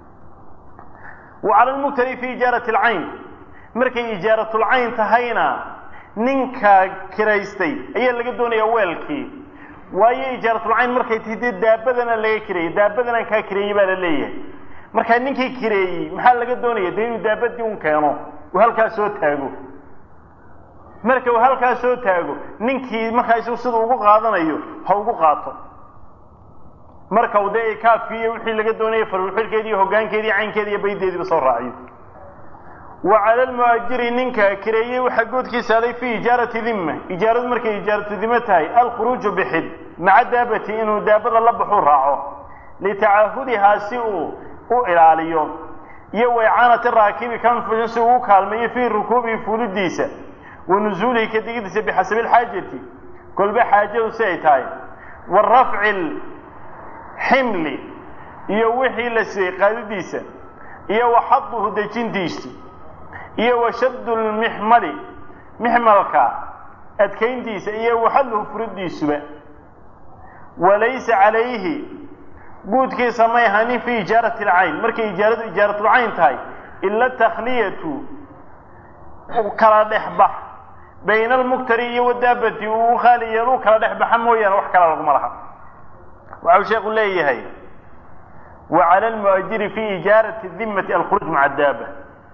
وعلى المكتري في إجارة العين markay ijaaratu alcayn tahayna ninka kireystay ayaa laga doonayaa weelkii waayo ijaaratu alcayn markay tidii daabadana laga kireeyay daabadana ka kireeyay baa la leeyahay marka ninkii kireeyay maxaa laga doonayaa inuu daabadii un keeno oo halka soo taago marka uu halka soo taago ninkii marka isuu sida ugu qaadanayo ha ugu qaato marka uu day kaafiyo wixii laga doonayay farxilkeedii hoggaankeedii caynkeedii baydeedii soo raaciyo وعلى المؤجر نينكا كريي waxa goodkiisa ay fi ijaarati dhimma ijaaradu markay ijaaratu dhimma tahay al khuruj bihid ma'a daabati inuu daabada la baxo raaco li ta'ahudiha si'u u ilaaliyo iyo way'aanati raakibi kan fujisu uu kaalmeeyo fi rukubi fulidiisa wa nuzulihi kadigdiisa bixasab al haajati kulba haajadu say tahay wa raf'il himli iyo wixii la sii qaadidiisa iyo waxaduhu dajindiisa iyo washad almihmali mihmalka adkeyntiisa iyo waxaluhu furidiisuba walaysa alayhi guudkiisa ma yahanin fi ijaarati alcayn markay ijaaradu ijaaratu alcayn tahay illa takhliyatu kala dhexbax bayna almuktari iyo wadaabati uu khaliyalu kala dhexbaxa mooyaan wax kala lagu malaha waxa sheekhu leeyahay وعلى المؤجر في إجارة الذمة الخروج مع الدابة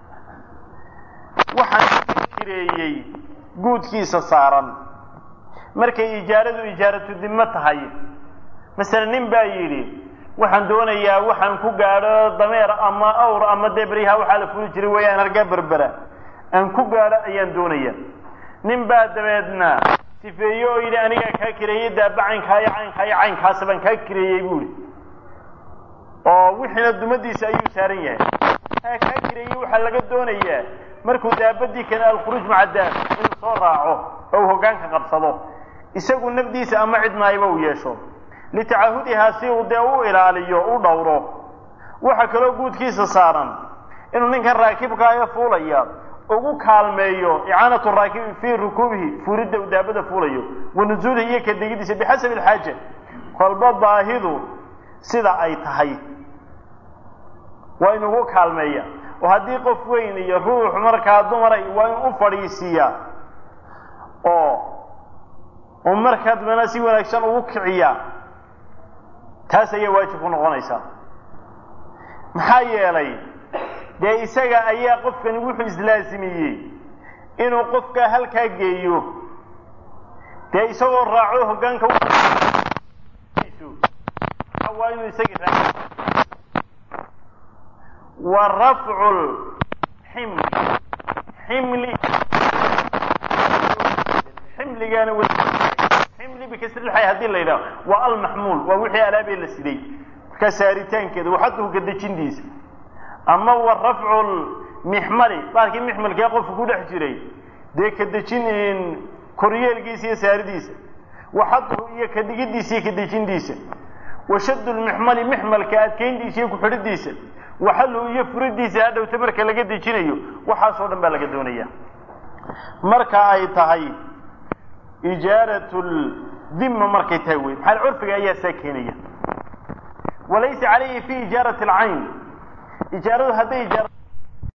waxaan kireeyay guudkiisa saaran markay ijaaradu ijaaratu dhimma tahay mesela nin baa yiri waxaan doonayaa waxaan ku gaaro dameer ama awr ama debriha waxa la fuli jiray wayaan arga berbera aan ku gaaro ayaan doonayaa nin baa dabeedna sifeeyo yiri aniga ka kireeyay daabacan kaay cayn kaay cayn kaasaban ka kireeyay buuri oo wixina dumadiisa ayuu saaran yahay ka kireeyay waxa laga doonayaa markuu daabadii kana al khuruj ma'a daab inuu soo raaco oo hoggaanka qabsado isagu nafdiisa ama cidnaayba u yeesho li ta'ahudiha si uu daawo ilaaliyo u dhawro waxa kale guudkiisa saaran inuu ninka raakibka ah fuulaya ugu kaalmeeyo i'aanatu raakib fi rukubihi furida daabada fuulayo wa nuzulihi iyo kadigdiisa bixasab al haaja qalba baahidu sida ay tahay waa inuu ugu kaalmeeyo وهذه قف وين يروح مركا دمر وين أفريسيا أو ومركا مناسي ونكشان وكعيا تاسي واجبون غنيسا محايا لي ده إساقا أيا قفك نوح إزلازمي إنو قفك هلكا جيو ده إساقا راعوه قانك وإنو إساقا ورفع الحمل حمل حمل كانوا حمل بكسر الحي هذه الليلة والمحمول ووحي على بين السدي كسارتين كذا وحده قد جنديس أما والرفع المحمل باقي محمل كيقف كل حجري ده قد جن كوريال جيسي سارديس وحده هي قد جديس قد جنديس وشد المحمل محمل كأد كينديس يكحرديس وحلو يفرديس هذا وتبرك لقد جنيه وحاصل ما لقد دونيه مركا أي تهي إجارة الذمة مركا تهوي هل عرفك أي ساكنية وليس عليه في إجارة العين إجارة هذه إجارة